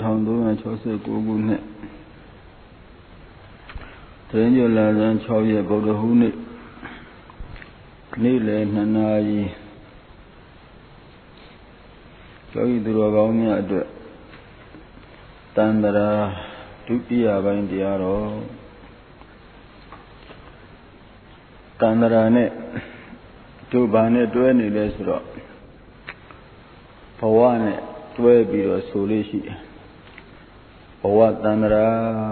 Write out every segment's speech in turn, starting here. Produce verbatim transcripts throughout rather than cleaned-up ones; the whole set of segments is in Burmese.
ထောင်သုံးရာ၆၉ခုနှစ်တရင်ကျော်လာဇန်၆ရက်ဗုဒ္ဓဟူးနေ့နေ့လယ်နှစ်နာရီယောဂီသူတော်ကောင်းများအတွက်တန်တရာဒုတိယပိုင်းတရားတော်တန်တရာနဲ့တို့ဘာနဲ့တွဲနေလဲဆိုတော့ဘဝနဲ့တွဲပြီးတော့ဆိုလို့ရှိတယ်ဘဝတန်တရာ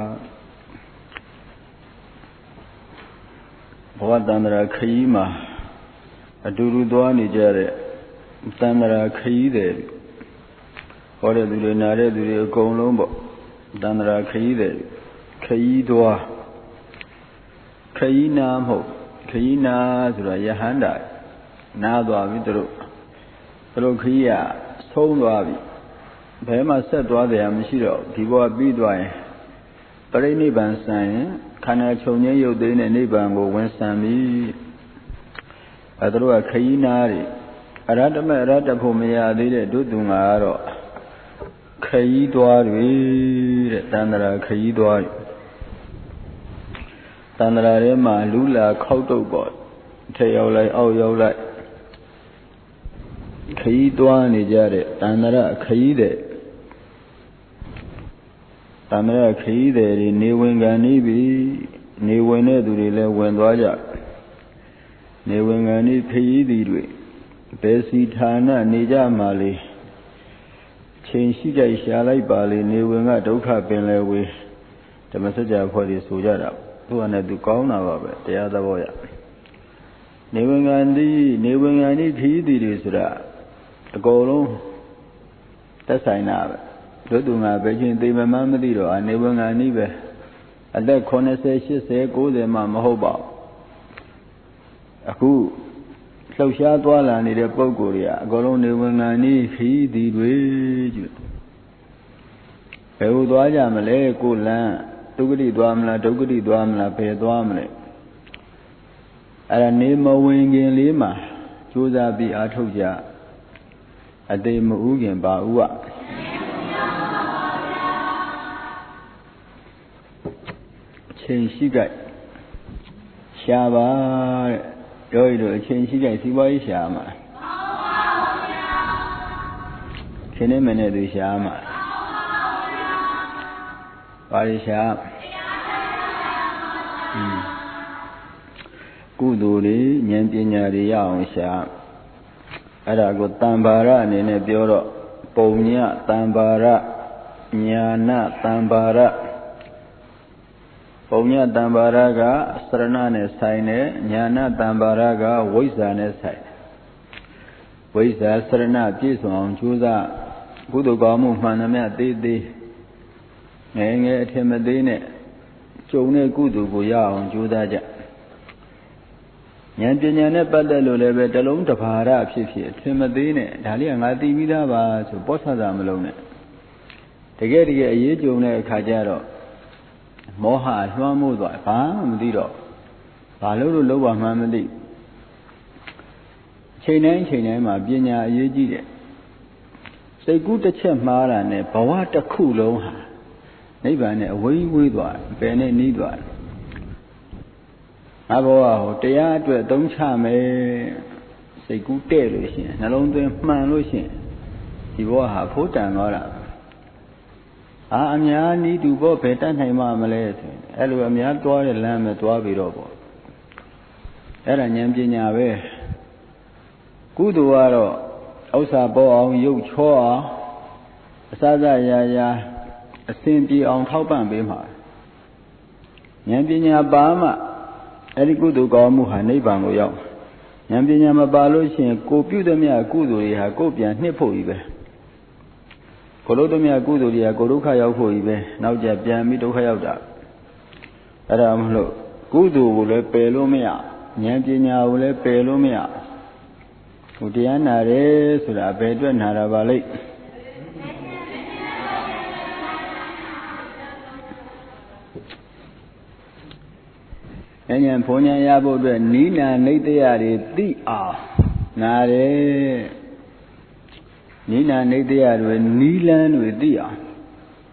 ဘဝတန်တရာခရီးမှာအတူတူသွားနေကြတဲ့တန်တရာခရီးတယ်ဟောတဲ့သူတွေနားတဲ့သူတွေအကုန်လုံးပေါ့တန်တရာခရီးတယ်ခရီးသွားခရီးနာမဟုတ်ခရီးနာဆိုတာယဟန္တာနားသွားပြီသူတို့သူတို့ခရီးကဆုံးသွားပြီဘယ်မှဆက်သွားတယ်မရှိတော့ဒီဘဝပြီးသွားရင်ပရိနိဗ္ဗာန်ဆံရင်ခန္ဓာချုပ်ငြိမ်းရုပ်သိမ်းတဲ့နိဗ္ဗာန်ကိုဝင်ဆံပြီအဲသူတို့ကခရီးနာတွေအရဟတမေအရဟတဖို့မရသေးတဲ့ဒုသူငါကတော့ခရီးသွားတွေတဲ့တန်တရာခရီးသွားတွေတန်တရာထဲမှာလူလာခောက်တုတ်ပေါ့ထက်ရောက်လိုက်အောက်ရောက်လိုက်ခရီးသွားနေကြတဲ့တန်တရာခရီးတဲ့တန်တရာခရီးတဲ့တွေနေဝင်ကန်နေပြီနေဝင်တဲ့သူတွေလည်းဝင်သွားကြနေဝင်ကန်နေခရီးသည်တွေဘယ်စီဌာနနေကြမှာလေချိန်ရှိကြရှာလိုက်ပါလေနေဝင်ကဒုက္ခပင်လဲဝေးဓမ္မစကြာဖွဲ့တွေဆိုကြတာသူကလည်းသူကောင်းတာပါပဲတရားသဘောရနေဝင်ကန်ဒီနေဝင်ကန်ဒီခရီးသည်တွေဆိုတာအကုန်လုံးသက်ဆိုင်တာပဲတို့သူငါပဲချင်းသိမမှန်းမသိတော့အနေဝင်ကန်ဒီပဲအသက်eighty eighty ninetyမှမဟုတ်ပါဘူးအခုလှုပ်ရှားသွားလာနေတဲ့ပုံကိုယ်တွေကအကုန်လုံးနေဝင်ကန်ဒီခရီးသည်တွေကျဘယ်လိုသွားကြမလဲကိုလန်းဒုက္ခတိသွားမလားဒုက္ခတိသွားမလားဘယ်သွားမလဲအဲ့ဒါနေမဝင်ခင်လေးမှာကြိုးစားပြီးအားထုတ်ကြအသေးမဥခင်ပါဥကအချိန်ရှိကြရှားပါတဲ့ပြောရတော့အချိန်ရှိကြစီးပွားရေးရှားမှာခင်းနေမနဲ့သူရှားမှာပါရရှားကုသိုလ်တွေဉာဏ်ပညာတွေရအောင်ရှားအဲ့ဒါကိုတံပါရအနေနဲ့ပြောတော့ပုံညတံပါရညာနာတံပါရပုံညတံပါရကသရဏနဲ့ဆိုင်တယ်ညာနာတံပါရကဝိဇ္ဇာနဲ့ဆိုင်တယ်ဝိဇ္ဇာသရဏပြည့်စုံအောင်ကြိုးစားကုသိုလ်ကောင်းမှုမှန်သမျှသေးသေးငယ်ငယ်အထင်မသေးနဲ့ကျုံတဲ့ကုသိုလ်ကိုရအောင်ကြိုးစားကြဉာဏ်ပညာနဲ့ပတ်သက်လို့လည်းပဲတလုံးတစ်ပါးရဖြစ်ဖြစ်အထင်မသေးနဲ့ဒါလေးကငါသိပြီးသားပါဆိုပောဆဆာမလုံးနဲ့တကယ်တကယ်အရေးကြုံတဲ့အခါကျတော့မောဟလွှမ်းမိုးသွားဘာမှမသိတော့ဘာလို့လို့လောက်ပါမှမသိချိန်တိုင်းချိန်တိုင်းမှာပညာအရေးကြီးတယ်စိတ်ကူးတစ်ချက်မှားတာနဲ့ဘဝတစ်ခုလုံးဟာနိဗ္ဗာန်နဲ့အဝေးဝေးသွားတယ်ဘယ်နဲ့နီးသွားတယ်အဘောဟောတရားအတွက်သုံးချမယ်စိတ်ကူးတဲ့လို့ရှိရင်နှလုံးသွင်းမှန်လို့ရှိရင်ဒီဘောဟာဖို့တန်သွားတာအာအများနီးတူဘောဘယ်တတ်နိုင်မှမလဲဆိုရင်အဲ့လိုအများသွားတဲ့လမ်းပဲသွားပြီးတော့ပေါ့အဲ့ဒါဉာဏ်ပညာပဲကုသိုလ်ကတော့ဥစ္စာပေါ်အောင်ရုပ်ချောအောင်အစစရာရာအစဉ်ပြေအောင်ထောက်ပံ့ပေးမှာဉာဏ်ပညာပါမှအဲ့ဒီကုသိုလ်ကောင်းမှုဟာနိဗ္ဗာန်ကိုရောက်ဉာဏ်ပညာမပါလို့ရှိရင်ကိုပြုသမျှကုသိုလ်တွေဟာကိုပြန်နှစ်ဖို့ကြီးပဲကိုလို့သမျှကုသိုလ်တွေကကိုဒုက္ခရောက်ဖို့ကြီးပဲနောက်ကျပြန်ပြီးဒုက္ခရောက်တာအဲ့ဒါမလို့ကုသိုလ်ကိုလည်းပယ်လို့မရဉာဏ်ပညာကိုလည်းပယ်လို့မရဟိုတရားနာတယ်ဆိုတာဘယ်အတွက်နာတာပါလိမ့်ဉာဏ်ဘုံဉာဏ်ရဖို့အတွက်နိနာနိတ္တရတွေသိအောင်နာတယ်နိနာနိတ္တရတွေနီးလန်းတွေသိအောင်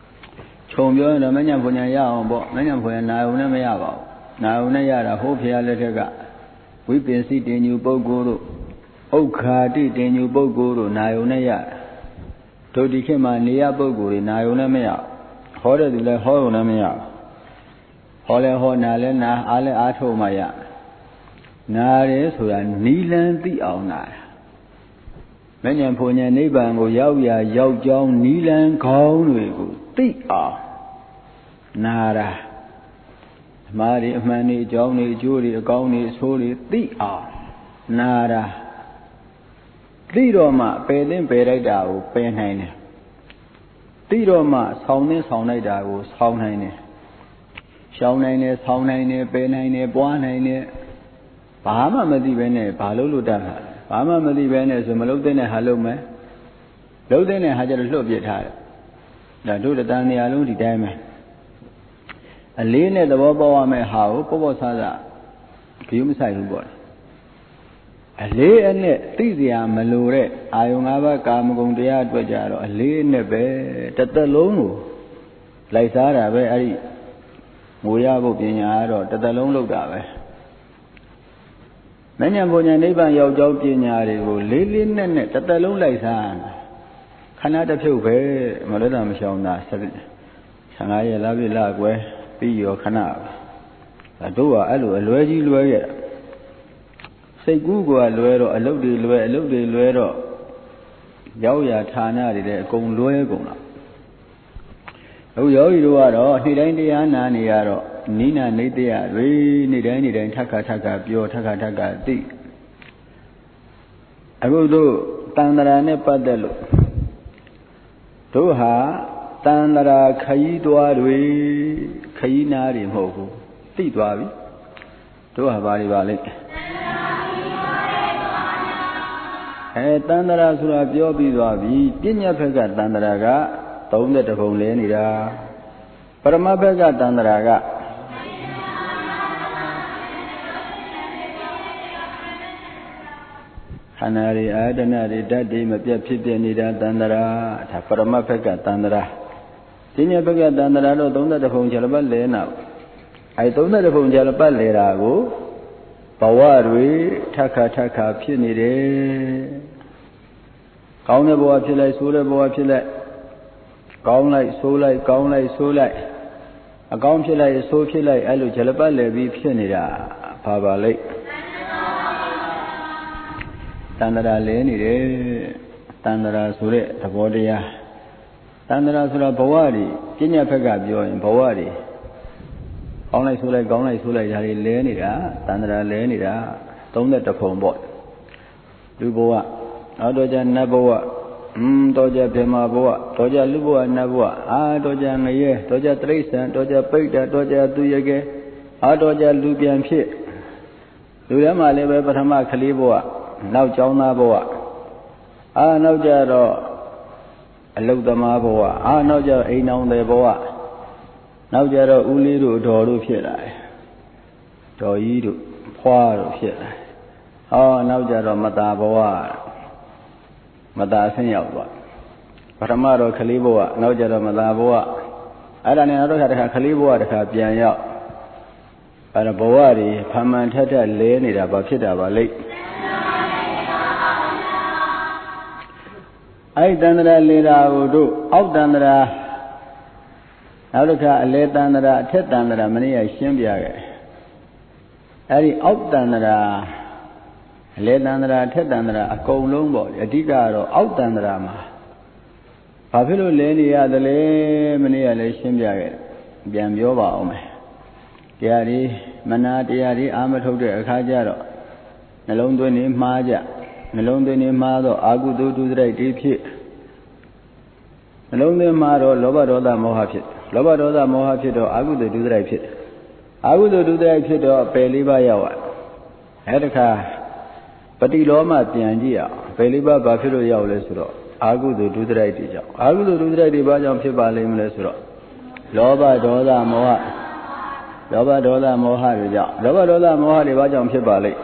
ခြုံပြောရင်တော့မဉ္ဇဉ်ပူညာရအောင်ပေါ့မဉ္ဇဉ်ပူညာနာယုံနဲ့မရပါဘူးနာယုံနဲ့ရတာဟိုးဖျားလက်ထက်ကဝိပ္ပင်စိတင်ညူပုဂ္ဂိုလ်တို့ဥက္ခာတိတင်ညူပုဂ္ဂိုလ်တို့နာယုံနဲ့ရတာတို့ဒီခေတ်မှာနေရပုဂ္ဂိုလ်တွေနာယုံနဲ့မရဟောတဲ့သူလည်းဟောရုံနဲ့မရဟောလဲဟောနာလဲနာအားလဲအားထုတ်မှရနာတယ်ဆိုတာနီလန်းသိအောင်နာမဉ္ဇဉ်ပူညာနိဗ္ဗာန်ကိုရောက်ရရောက်ကြောင်းနီလန်းခေါင်းတွေကိုသိအောင်နာတာအမှားတွေအမှန်တွေအကြောင်းတွေအကျိုးတွေအကောင်းတွေအဆိုးတွေသိအောင်နာတာသိတော့မှပယ်သင့်ပယ်လိုက်တာကိုပယ်နိုင်တယ်သိတော့မှဆောင်းသင့်ဆောင်းလိုက်တာကိုဆောင်းနိုင်တယ်ရှောင်းနိုင်တယ်ဆောင်းနိုင်တယ်ပယ်နိုင်တယ်ပွားနိုင်တယ်ဘာမှမသိဘဲနဲ့ဘာလို့လို့တတ်မှာဘာမှမသိဘဲနဲ့ဆိုမလုပ်တဲ့နဲ့ဟာလုပ်မယ်လုပ်တဲ့နဲ့ဟာကျတော့လွတ်ပြစ်ထားတယ်ဒါတို့တန်တရားလုံးဒီတိုင်းပဲအလေးနဲ့သဘောပေါက်ရမယ့်ဟာကိုပေါ့ပေါ့ဆဆဂရုမစိုက်ဘူးပေါ့အလေးအနဲ့သိစရာမလိုတဲ့အာယုံ၅ပါးကာမဂုဏ်တရားအတွက်ကြတော့အလေးနဲ့ပဲတစ်သက်လုံးကိုလိုက်စားတာပဲအဲ့ဒီငိုရဖို့ပညာကတော့တစ်သက်လုံးလုပ်တာပဲမဉ္ဇဉ်ပူညာနိဗ္ဗာန်ရောက်ကြောင်းပညာတွေကိုလေးလေးနက်နက်တစ်သက်လုံးလိုက်စားခဏတစ်ဖြုတ်ပဲမလွတ်တာမရှောင်တာဆယ်ငါးရက်လာပြီလာကွယ်ပြီးရောခဏတို့ကအဲ့လိုအလွဲကြီးလွဲခဲ့စိတ်ကူးကလွဲတော့အလုတ်တွေလွဲအလုတ်တွေလွဲတော့ရောက်ရဌာနတွေတဲ့အကုန်လွဲကုန်တော့အခုယောဂီတို့ကတော့နေ့တိုင်းတရားနာနေရတော့နိနာနေတရားတွေနေ့တိုင်းနေ့တိုင်းထက်ခါထက်ခါပြောထက်ခါထက်ခါသိအခုတို့တန်ត្រာနဲ့ပတ်သက်လို့တို့ဟာတန်ត្រာခရီးသွားတွေခရီးနာတွေမဟုတ်ဘူးသိသွားပြီတို့ဟာဘာတွေပါလဲအဲတန်ត្រာဆိုတာပြောပြီးသွားပြီပညာဘက်ကတန်ត្រာကသုံးတဲ့ပုံလဲနေတာပရမဘက်ကတန်ត្រာကခန္ဓာတွေအာယတနတွေဓာတ်တွေမပြတ်ဖြစ်ပြနေတာတန်ត្រာဒါပရမဘက်ကတန်ត្រာပညာဘက်ကတန်ត្រာတော့သုံးတဲ့ပုံချလပတ်လဲနာအဲသုံးတဲ့ပုံချလပတ်လဲတာကိုဘဝတွေထက်ခါထက်ခါဖြစ်နေတယ်ကောင်းတဲ့ဘဝဖြစ်လိုက်ဆိုးတဲ့ဘဝဖြစ်လိုက်ကောင်းလိုက်ဆိုးလိုက်ကောင်းလိုက်ဆိုးလိုက်အကောင်းဖြစ်လိုက်ဆိုးဖြစ်လိုက်အဲ့လိုဂျလပတ်လဲပြီးဖြစ်နေတာဘာပါလိမ့်တန်ត្រာလဲနေတယ်တန်ត្រာဆိုတဲ့သဘောတရားတန်ត្រာဆိုတာဘဝတွေပညာဘက်ကပြောရင်ဘဝတွေကောင်းလိုက်ဆိုးလိုက်ကောင်းလိုက်ဆိုးလိုက်ဒါတွေလဲနေတာတန်ត្រာလဲနေတာသုံးတဲ့တဖုံပေါ့လူဘဝနောက်တော့ကျနတ်ဘဝอืมတော့ကြဗေမာဘဝတော့ကြလူဘဝနတ်ဘဝအာတော့ကြငရဲတော့ကြတိရစ္ဆာန်တော့ကြပိဋကတော့ကြသူရကဲအာတော့ကြလူပြန်ဖြစ်လူထဲမှာလည်းပဲပထမကလေးဘဝနောက်ကျောင်းသားဘဝအာနောက်ကြတော့အလုတ်သမားဘဝအာနောက်ကြအိမ်အောင်တဲ့ဘဝနောက်ကြတော့ဦးလေးတို့တော်တို့ဖြစ်လာတယ်တော်ကြီးတို့ဖွားတို့ဖြစ်လာဟောနောက်ကြတော့မတာဘဝမတာအဆင်းရောက်သွားပထမတော့ကလေးဘဝနောက်ကြတော့မတာဘဝအဲ့ဒါနဲ့နောက်တစ်ခါတစ်ခါကလေးဘဝတစ်ခါပြန်ရောက်အဲ့ဒါဘဝတွေဖန်မှန်ထက်ထက်လဲနေတာဘာဖြစ်တာပါလိမ့်အဲ့တန်ត្រာလေတာကိုတို့အောက်တန်ត្រာနောက်တစ်ခါအလဲတန်ត្រာအထက်တန်ត្រာမနေ့ကရှင်းပြခဲ့အဲ့ဒီအောက်တန်ត្រာအလဲတန်ត្រာအထက်တန်ត្រာအကုန်လုံးပေါ့အဓိကတော့အောက်တန်ត្រာမှာဘာဖြစ်လို့လဲနေရသလဲမနေ့ကလည်းရှင်းပြခဲ့ပြန်ပြောပါအောင်မယ်တရားဒီမနာတရားဒီအာမထုတ်တဲ့အခါကျတော့နှလုံးသွင်းနေမှားကြနှလုံးသွင်းနေမှားတော့အာဟုတုဒုစရိုက်တွေဖြစ်နှလုံးသွင်းမှာတော့လောဘဒေါသမောဟဖြစ်လောဘဒေါသမောဟဖြစ်တော့အာဟုတုဒုစရိုက်ဖြစ်အာဟုတုဒုစရိုက်ဖြစ်တော့ပယ်လေးပါးရောက်အဲ့တခါပတိလောမပြန်ကြည့်အောင်ပယ်လေးပါးဘာဖြစ်လို့ရောက်လဲဆိုတော့အာဟုတုဒုစရိုက်တွေကြောင့်အာဟုတုဒုစရိုက်တွေဘာကြောင့်ဖြစ်ပါလိမ့်မလဲဆိုတော့လောဘဒေါသမောဟလောဘဒေါသမောဟတွေကြောင့်လောဘဒေါသမောဟတွေဘာကြောင့်ဖြစ်ပါလိမ့်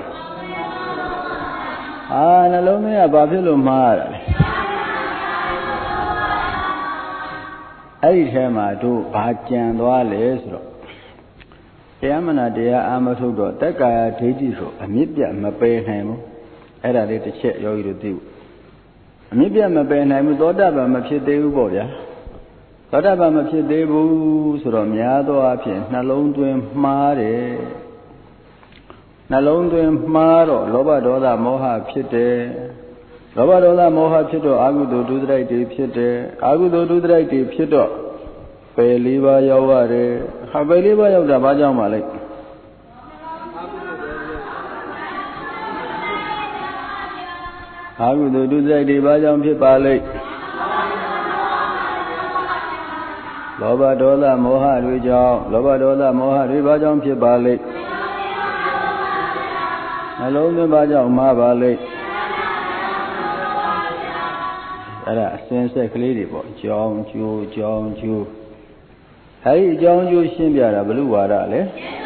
အာနှလုံးသွင်းကဘာဖြစ်လို့မှားရတာလဲအဲ့ဒီထဲမှာတို့ဘာကြံသွားလဲဆိုတော့တရားမနာတရားအာမထုတ်တော့တက်ကာယဒိဋ္ဌိဆိုအမြင့်ပြတ်မပယ်နိုင်ဘူးအဲ့ဒါလေးတစ်ချက်ယောဂီတို့သိဖို့အမြင့်ပြတ်မပယ်နိုင်ဘူးသောတာပန်မဖြစ်သေးဘူးပေါ့ဗျာသောတာပန်မဖြစ်သေးဘူးဆိုတော့များသောအားဖြင့်နှလုံးသွင်းမှားတယ်နှလုံးသွင်းမှားတော့လောဘဒေါသမောဟဖြစ်တယ်လောဘဒေါသမောဟဖြစ်တော့အာဟုတုဒုစရိုက်တွေဖြစ်တယ်အာဟုတုဒုစရိုက်တွေဖြစ်တော့ပယ်လေးပါးရောက်ရတယ်ဟာပယ်လေးပါးရောက်တာဘာကြောင့်ပါလဲအာဟုတုဒုစရိုက်တွေဘာကြောင့်ဖြစ်ပါလဲလောဘဒေါသမောဟတွေကြောင့်လောဘဒေါသမောဟတွေဘာကြောင့်ဖြစ်ပါလဲနှလုံးသွင်းဘာကြောင့်မှားပါလဲအဲ့ဒါအစင်းဆက်ကလေးတွေပေါ့ကြောင်းကျိုးကြောင်းကျိုးအဲ့ဒီအကြောင်းကျိုးရှင်းပြတာဘုလူဝါဒလေ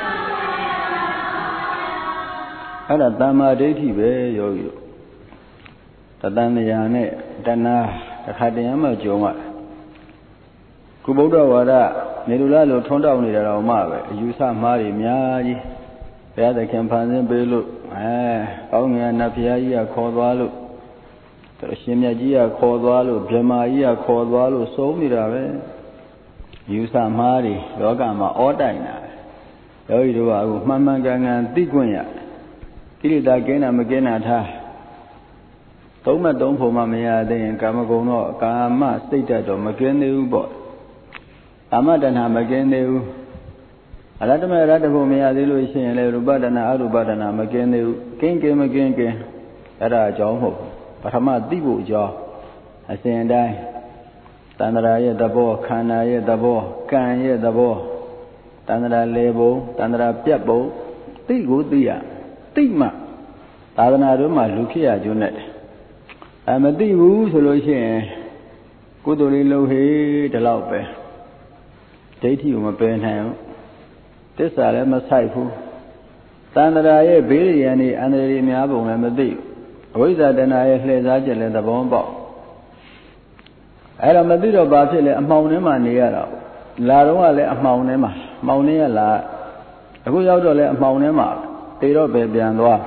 အဲ့ဒါတမ္မာဒိဋ္ဌိပဲယောဂီတို့တတန်တရားနဲ့တဏှာတစ်ခါတည်းမှကြုံရကုဗုဒ္ဓဝါဒနေလူလားလို့ထွန်းတောက်နေတာတော့မှပဲအယူဆမှားတွေအများကြီးဘုရားသခင်ဖန်ဆင်းပေးလို့အဲကောင်းငင်နတ်ဘုရားကြီးကခေါ်သွားလို့အရှင်မြတ်ကြီးကခေါ်သွားလို့ဗြဟ္မာကြီးကခေါ်သွားလို့စိုးနေတာပဲယူဆမှားတွေလောကမှာအောတိုင်တာယောဂီတို့ကအခုမှန်မှန်ကန်ကန်သိခွင့်ရကိလေသာကင်းတာမကင်းတာထားသုံးမသုံးဖို့မှမရသေးရင်ကာမဂုဏ်တော့ကာမစိတ်ဓာတ်တော့မကင်းသေးဘူးပေါ့ကာမတဏ္ဍာမကင်းသေးဘူးအရတ္တမရတ္တဖို့မရသေးလို့ရှိရင်လည်းရူပတဏ္ဍာအရူပတဏ္ဍာမကင်းသေးဘူးကင်းကင်းမကင်းကင်းအဲ့ဒါအကြောင်းမဟုတ်ပထမသိဖို့အကြောင်းအစဉ်တိုင်းတဏ္ဍာရဲ့သဘောခန္ဓာရဲ့သဘောကံရဲ့သဘောတဏ္ဍာလေပုံတဏ္ဍာပြတ်ပုံသိကိုသိရသိမှသာသနာတော်မှာလူဖြစ်ရကျွန်းနဲ့အမသိဘူးဆိုလို့ရှိရင်ကုသိုလ်လေးလုပ်ဟေးဒီလောက်ပဲဒိဋ္ဌိကိုမပယ်နိုင်ဘူးသစ္စာလည်းမဆိုင်ဘူးတဏ္ဍာရဲ့ဘေးရန်တွေအန္တရာယ်တွေများပုံလည်းမသိဘူးအဝိဇ္ဇာတဏှာရဲ့လှည့်စားချက်လည်းသဘောပေါက်အဲ့တော့မသိတော့ဘာဖြစ်လဲအမှောင်ထဲမှာနေရတာလာတော့ကလည်းအမှောင်ထဲမှာမှောင်ထဲရလာအခုရောက်တော့လည်းအမှောင်ထဲမှာတေတော့ပဲပြန်သွား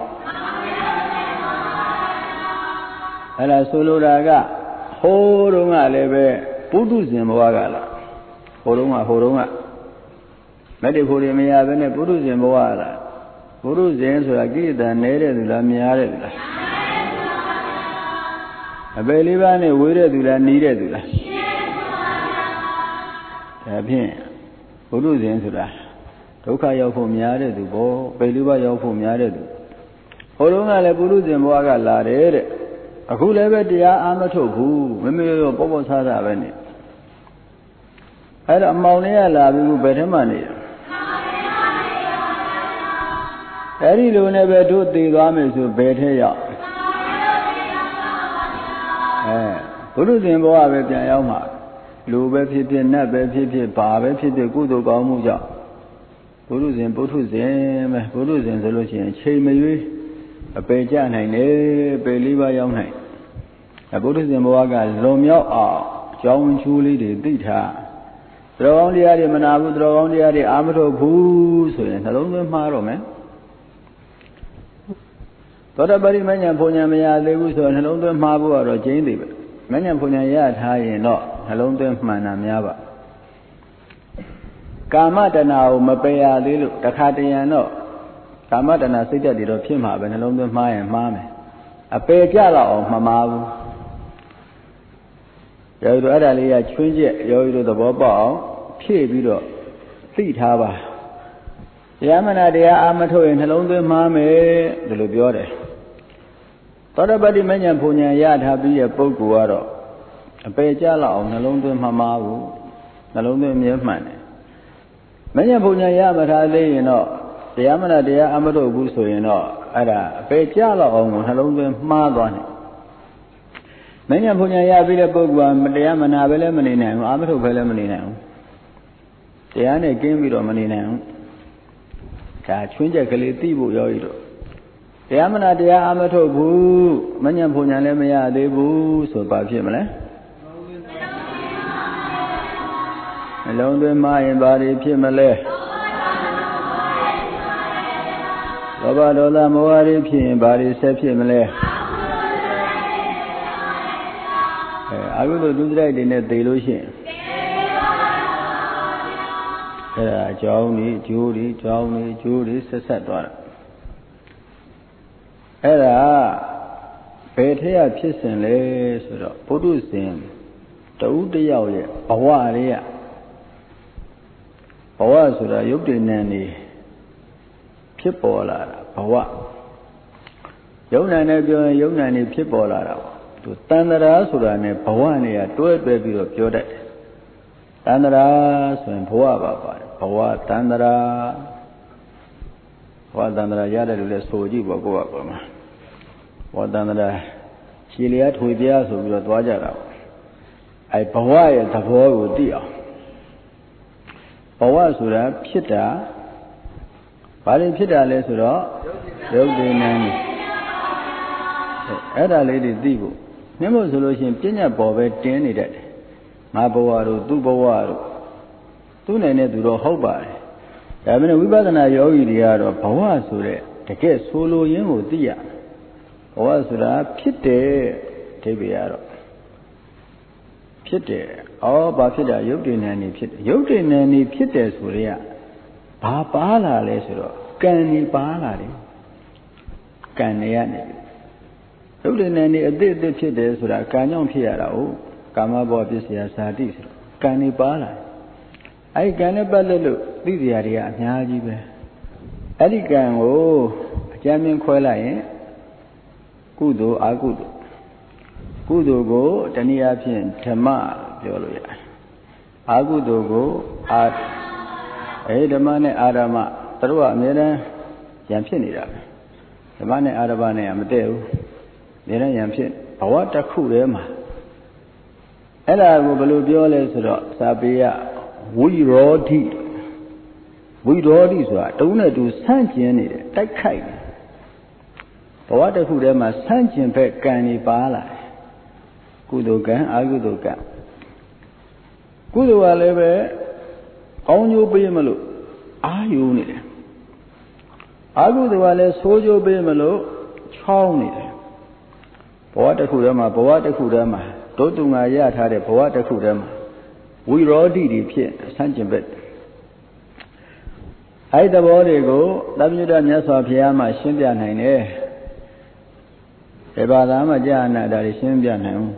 အဲ့ဒါဆိုလိုတာကဟိုးတုန်းကလည်းပဲပုထုဇဉ်ဘဝကလားဟိုတုန်းကဟိုတုန်းကမတ္တိဖို့တွေမရဘဲနဲ့ပုထုဇဉ်ဘဝလားပုထုဇဉ်ဆိုတာကိလေသာနည်းတဲ့သူလားများတဲ့သူလားအပေလေးပါးနဲ့ဝေးတဲ့သူလားနီးတဲ့သူလားဒါဖြင့်ပုထုဇဉ်ဆိုတာဒုက္ခရောက်ဖို့များတဲ့သူပေါ့ပေလေးပါးရောက်ဖို့များတဲ့သူဟိုတုန်းကလည်းပုထုဇဉ်ဘဝကလာတယ်တဲ့အခုလည်းပဲတရားအားမထုတ်ဘူးမမေရောပေါ့ပေါ့ဆားဆားပဲနေအဲ့တော့အမောင်လေးကလာပြီးဘယ်ထဲမှာနေအဲ့ဒီလိုနဲ့ပဲတို့တည်သွားမယ်ဆိုဘယ်ထဲရောက်အဲဘုရုဇဉ်ဘဝပဲပြန်ရောက်မှာလူပဲဖြစ်ဖြစ်နတ်ပဲဖြစ်ဖြစ်ဘာပဲဖြစ်ဖြစ်ကုသိုလ်ကောင်းမှုကြောင့်ဘုရုဇဉ်ပုထုဇဉ်ပဲဘုရုဇဉ်ဆိုလို့ရှိရင်ချိန်မရွေးအပေကြနိုင်တယ်ပေလေးပါးရောက်နိုင်အဘုရုဇဉ်ဘဝကလွန်မြောက်အောင်ကြောင်းချူးလေးတွေသိထားသတော်ကောင်းတရားတွေမနာဘူးသတော်ကောင်းတရားတွေအာမထုတ်ဘူးဆိုရင်နှလုံးသွင်းမှားတော့မယ်သောတပတိမဉ္ဇဉ်ဘုံဉ္ဇဉ်မရသေးဘူးဆိုတော့နှလုံးသွင်းမှားဖို့ကတော့ကျင်းသေးပဲမဉ္ဇဉ်ဘုံဉ္ဇဉ်ရထားရင်တော့နှလုံးသွင်းမှန်တာများပါကာမတဏ္ဍာကိုမပယ်ရသေးလို့တခါတရံတော့ကာမတဏ္ဍာစိတ်ဓာတ်တွေတော့ဖြစ်မှာပဲနှလုံးသွင်းမှားရင်မှားမယ်အပယ်ကြတော့အောင်မမှားဘူးယောဂီတို့အဲ့ဒါလေးကချွင်းချက်ယောဂီတို့သဘောပေါက်အောင်ဖြည့်ပြီးတော့သိထားပါတရားမနာတရားအာမထုတ်ရင်နှလုံးသွင်းမှားမယ်ဒီလိုပြောတယ်သောတပတိမဉ္ဇဉ်ဘုံဉ္ဇဉ်ရထားပြီးရဲ့ပုဂ္ဂိုလ်ကတော့အပေကြလောက်အောင်နှလုံးသွင်းမှားမှားဘူးနှလုံးသွင်းမြဲမှန်တယ်မဉ္ဇဉ်ဘုံဉ္ဇဉ်ရမထားသေးရင်တော့တရားမနာတရားအာမထုတ်ဘူးဆိုရင်တော့အဲ့ဒါအပေကြလောက်အောင်ကိုနှလုံးသွင်းမှားသွားတယ်မဉ္ဇဉ်ဘုံဉ္ဇဉ်ရပြီးတဲ့ပုဂ္ဂိုလ်ကတရားမနာပဲလည်းမနေနိုင်ဘူးအာမထုတ်ပဲလည်းမနေနိုင်ဘူးတရားနဲ့ကင်းပြီးတော့မနေနိုင်ဘူးဒါချွင်းချက်ကလေးသိဖို့ရောရည်တော့တရားမနာတရားအာမထုတ်ဘူးမဉ္ဇဉ်ဘုံဉ္ဇဉ်လည်းမရသေးဘူးဆိုဘာဖြစ်မလဲနှလုံးသွင်းမှားရင်ဘာတွေဖြစ်မလဲလောဘဒေါသမောဟတွေဖြစ်ရင်ဘာတွေဆက်ဖြစ်မလဲအဲအကုသိုလ်ဒုစရိုက်တွေနဲ့သိလို့ရှိရင်အဲဒါအကြောင်းကြီးအကျိုးကြီးအကြောင်းကြီးအကျိုးကြီးဆက်ဆက်သွားတာအဲ့ဒါဘယ်ထက်ဖြစ်စဉ်လဲဆိုတော့ပုထုဇဉ်တဦးတယောက်ရဲ့ဘဝတွေကဘဝဆိုတာယုတ်တည်နံနေဖြစ်ပေါ်လာတာဘဝယုံနံနဲ့ပြောရင်ယုံနံနေဖြစ်ပေါ်လာတာပေါ့သူတန်တရာဆိုတာနဲ့ဘဝနေရတွဲတွဲပြီးတော့ပြောတတ်တယ်တန်တရာဆိုရင်ဘဝပါပါတယ်ဘဝတန်တရာဘဝတန်တရာရတယ်လို့လဲဆိုကြည့်ပေါ့ကိုယ့်ကပေါ့မှာဘဝတန်တရာခြေလျားထွေပြားဆိုပြီးတော့သွားကြတာပေါ့အဲဘဝရဲ့သဘောကိုသိအောင်ဘဝဆိုတာဖြစ်တာဘာတွေဖြစ်တာလဲဆိုတော့ယုတ်တိနံနေအဲ့ဒါလေးတွေသိဖို့နှမို့ဆိုလို့ရှိရင်ပြဉ္ညာပေါ်ပဲတင်းနေတတ်တယ်ငါဘဝတို့သူ့ဘဝတို့သူ့နိုင်တဲ့သူတော့ဟုတ်ပါတယ်ဒါပေမဲ့ဝိပဿနာယောဂီတွေကတော့ဘဝဆိုတဲ့တကယ်ဆိုလိုရင်းကိုသိရဘဝဆိုတာဖြစ်တယ်အဓိပ္ပာယ်ကတော့ဖြစ်တယ်ဩဘာဖြစ်တာယုတ်တိနံနေဖြစ်တယ်ယုတ်တိနံနေဖြစ်တယ်ဆိုရဲဘာပါလာလဲဆိုတော့ကံနေပါလာတယ်ကံနေရနေယုတ်တိနံနေအတိတ်အသစ်ဖြစ်တယ်ဆိုတာကံကြောင့်ဖြစ်ရတာဟုတ်ကာမဘောပစ္စယဇာတိဆိုတော့ကံနေပါလာတယ်အဲ့ဒီကံနဲ့ပတ်သက်လို့သိစရာတွေကအများကြီးပဲအဲ့ဒီကံကိုအကျဉ်းမြင်ခွဲလိုက်ရင်ကုသိုလ်အကုသိုလ်ကုသိုလ်ကိုတနည်းအားဖြင့်ဓမ္မပြောလို့ရတယ်အကုသိုလ်ကိုအာအဲဓမ္မနဲ့အာရမသူတို့ကအများအားရံဖြစ်နေတာပဲဓမ္မနဲ့အာရမနဲ့ကမတည့်ဘူးအများအားရံဖြစ်ဘဝတစ်ခုတည်းမှာအဲ့ဒါကိုဘယ်လိုပြောလဲဆိုတော့စာပေကဝိရောဓိဝိရောဓိဆိုတာတုံးနဲ့တူဆန့်ကျင်နေတယ်တိုက်ခိုက်တယ်ဘဝတစ်ခုတည်းမှာဆန့်ကျင်ဘက်ကံတွေပါလာတယ်ကုသိုလ်ကံအကုသိုလ်ကံကုသိုလ်ကလည်းပဲကောင်းကျိုးပေးမလို့အာယူနေတယ်အကုသိုလ်ကလည်းဆိုးကျိုးပေးမလို့ချောင်းနေတယ်ဘဝတစ်ခုတည်းမှာဘဝတစ်ခုတည်းမှာတို့သူငါရထားတဲ့ဘဝတစ်ခုတည်းမှာဝိရောဓိတွေဖြစ်ဆန့်ကျင်ဘက်အဲ့ဒီသဘောတွေကိုသဗ္ဗညုတမြတ်စွာဘုရားမှရှင်းပြနိုင်တယ်ဒီဘာသာမှကြာနာတာတွေရှင်းပြနိုင်ဘူး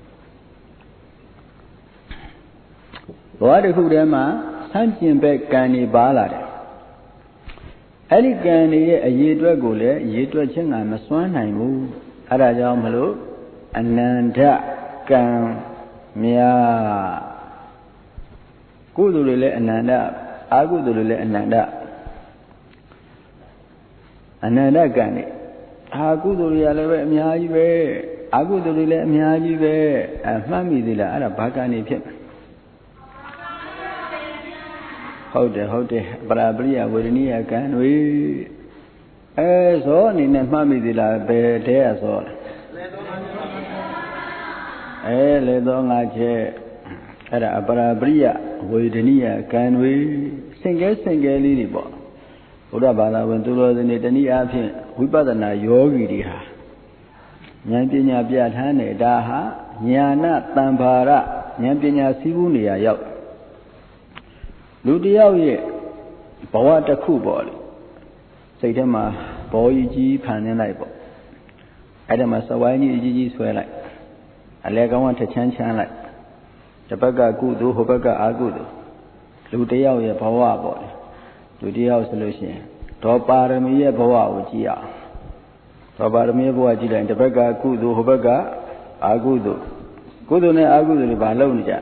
ဘဝတစ်ခုတည်းမှာဆန့်ကျင်ဘက်ကံတွေပါလာတယ်အဲ့ဒီကံတွေရဲ့အရေးအတွက်ကိုလည်းရေးတွက်ခြင်းကမစွမ်းနိုင်ဘူးအဲ့ဒါကြောင့်မလို့အနန္တကံများကုသိုလ်တွေလည်းအနန္တအကုသိုလ်တွေလည်းအနန္တအနန္တကံတွေအာကုသိုလ်တွေကလည်းပဲအများကြီးပဲအကုသိုလ်တွေလည်းအများကြီးပဲအမှတ်မိသေးလားအဲ့ဒါဘာကံတွေဖြစ်ဟုတ်တယ်ဟုတ်တယ်ပရာပရိယဝေဒနိယကံတွေအဲဇောအနေနဲ့မှတ်မိသေးလားဘယ်တဲရဇောလဲအဲလေသောငါချက်အဲ့ဒါအပရာပရိယဝေဒနိယကံတွေစင်ကဲစင်ကဲလေးတွေပေါ့ဘုရားဘာသာဝင်သူတော်စင်တွေတနည်းအားဖြင့်ဝိပဿနာယောဂီတွေဟာဉာဏ်ပညာပြဋ္ဌာန်းတယ်ဒါဟာဉာဏတံဘာရဉာဏ်ပညာစည်းဝူးနေရာရောက်လူတယောက်ရဲ့ဘဝတစ်ခုပေါ့လေစိတ်ထဲမှာဘောကြီးကြီးဖန်နေလိုက်ပေါ့အဲ့ဒါမှာစဝိုင်းကြီးအကြီးကြီးဆွဲလိုက်အလဲကောင်းကထချမ်းချမ်းလိုက်တစ်ဘက်ကကုသိုလ်ဟိုဘက်ကအကုသိုလ်လူတယောက်ရဲ့ဘဝပေါ့လေလူတယောက်ဆိုလို့ရှိရင်ဒေါ်ပါရမီရဲ့ဘဝကိုကြည့်အောင်ဒေါ်ပါရမီရဲ့ဘဝကြည့်လိုက်တစ်ဘက်ကကုသိုလ်ဟိုဘက်ကအကုသိုလ်ကုသိုလ်နဲ့အကုသိုလ်တွေဘာလုပ်နေကြ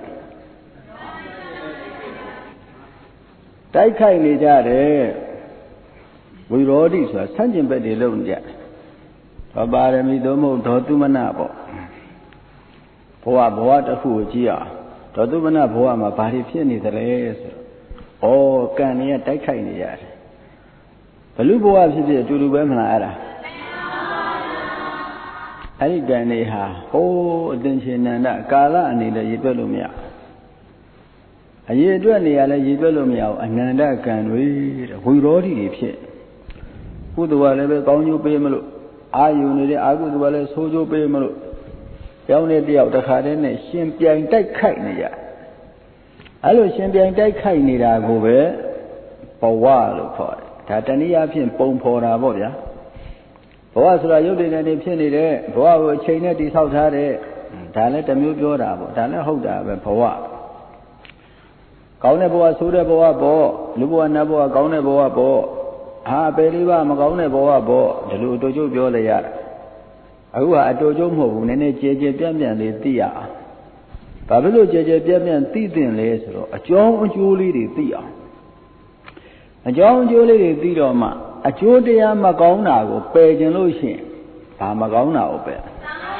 တိုက်ခိုက်နေကြတယ်ဝိရောဓိဆိုတာဆန့်ကျင်ဘက်တွေလုပ်နေကြဒေါ်ပါရမီသို့မဟုတ်ဒေါ်သူမနပေါ့ဘဝဘဝတစ်ခုကိုကြည့်အောင်ဒေါ်သူမနဘဝမှာဘာတွေဖြစ်နေသလဲဆိုတော့ဩကံတွေကတိုက်ခိုက်နေရတယ်ဘလူဘဝဖြစ်ဖြစ်အတူတူပဲမလားအဲ့ဒါအဲ့ဒီကံတွေဟာဟိုးအသင်္ချေနန္ဒကာလအနေနဲ့ရည်တွက်လို့မရအရေးအတွက်နေရာလဲရည်တွက်လို့မရဘူးအနန္တကံတွေဝိရောဓိတွေဖြစ်ကုသိုလ်ကလည်းပဲကောင်းကျိုးပေးမလို့အာယုန်နေတဲ့အာကုသိုလ်ကလည်းဆိုးကျိုးပေးမလို့ကြောင်းတဲ့တယောက်တစ်ခါတည်းနဲ့ရှင်ပြိုင်တိုက်ခိုက်နေကြအဲ့လိုရှင်ပြိုင်တိုက်ခိုက်နေတာကိုပဲဘဝလို့ခေါ်တယ်ဒါတနည်းအားဖြင့်ပုံဖော်တာပေါ့ဗျာဘဝဆိုတာရုပ်တည်နေဖြစ်နေတဲ့ဘဝကိုအချိန်နဲ့တည်ဆောက်ထားတဲ့ဒါလည်းတစ်မျိုးပြောတာပေါ့ဒါလည်းဟုတ်တာပဲဘဝကောင်းတဲ့ဘဝဆိုးတဲ့ဘဝပေါ့လူဘဝနတ်ဘဝကောင်းတဲ့ဘဝပေါ့ဟာပယ်လေးပါမကောင်းတဲ့ဘဝပေါ့ဒီလိုအတူတူပြောလိုက်ရတာအခုဟာအတူတူမဟုတ်ဘူးနည်းနည်းကြဲကြဲပြန့်ပြန့်လေးသိရအောင်ဘာဖြစ်လို့ကြဲကြဲပြန့်ပြန့်သိသင့်လဲဆိုတော့အကြောင်းအကျိုးလေးတွေသိအောင်အကြောင်းအကျိုးလေးတွေသိတော့မှအကျိုးတရားမကောင်းတာကိုပယ်ခြင်းလို့ရှိရင်ဘာမကောင်းတာကိုပယ်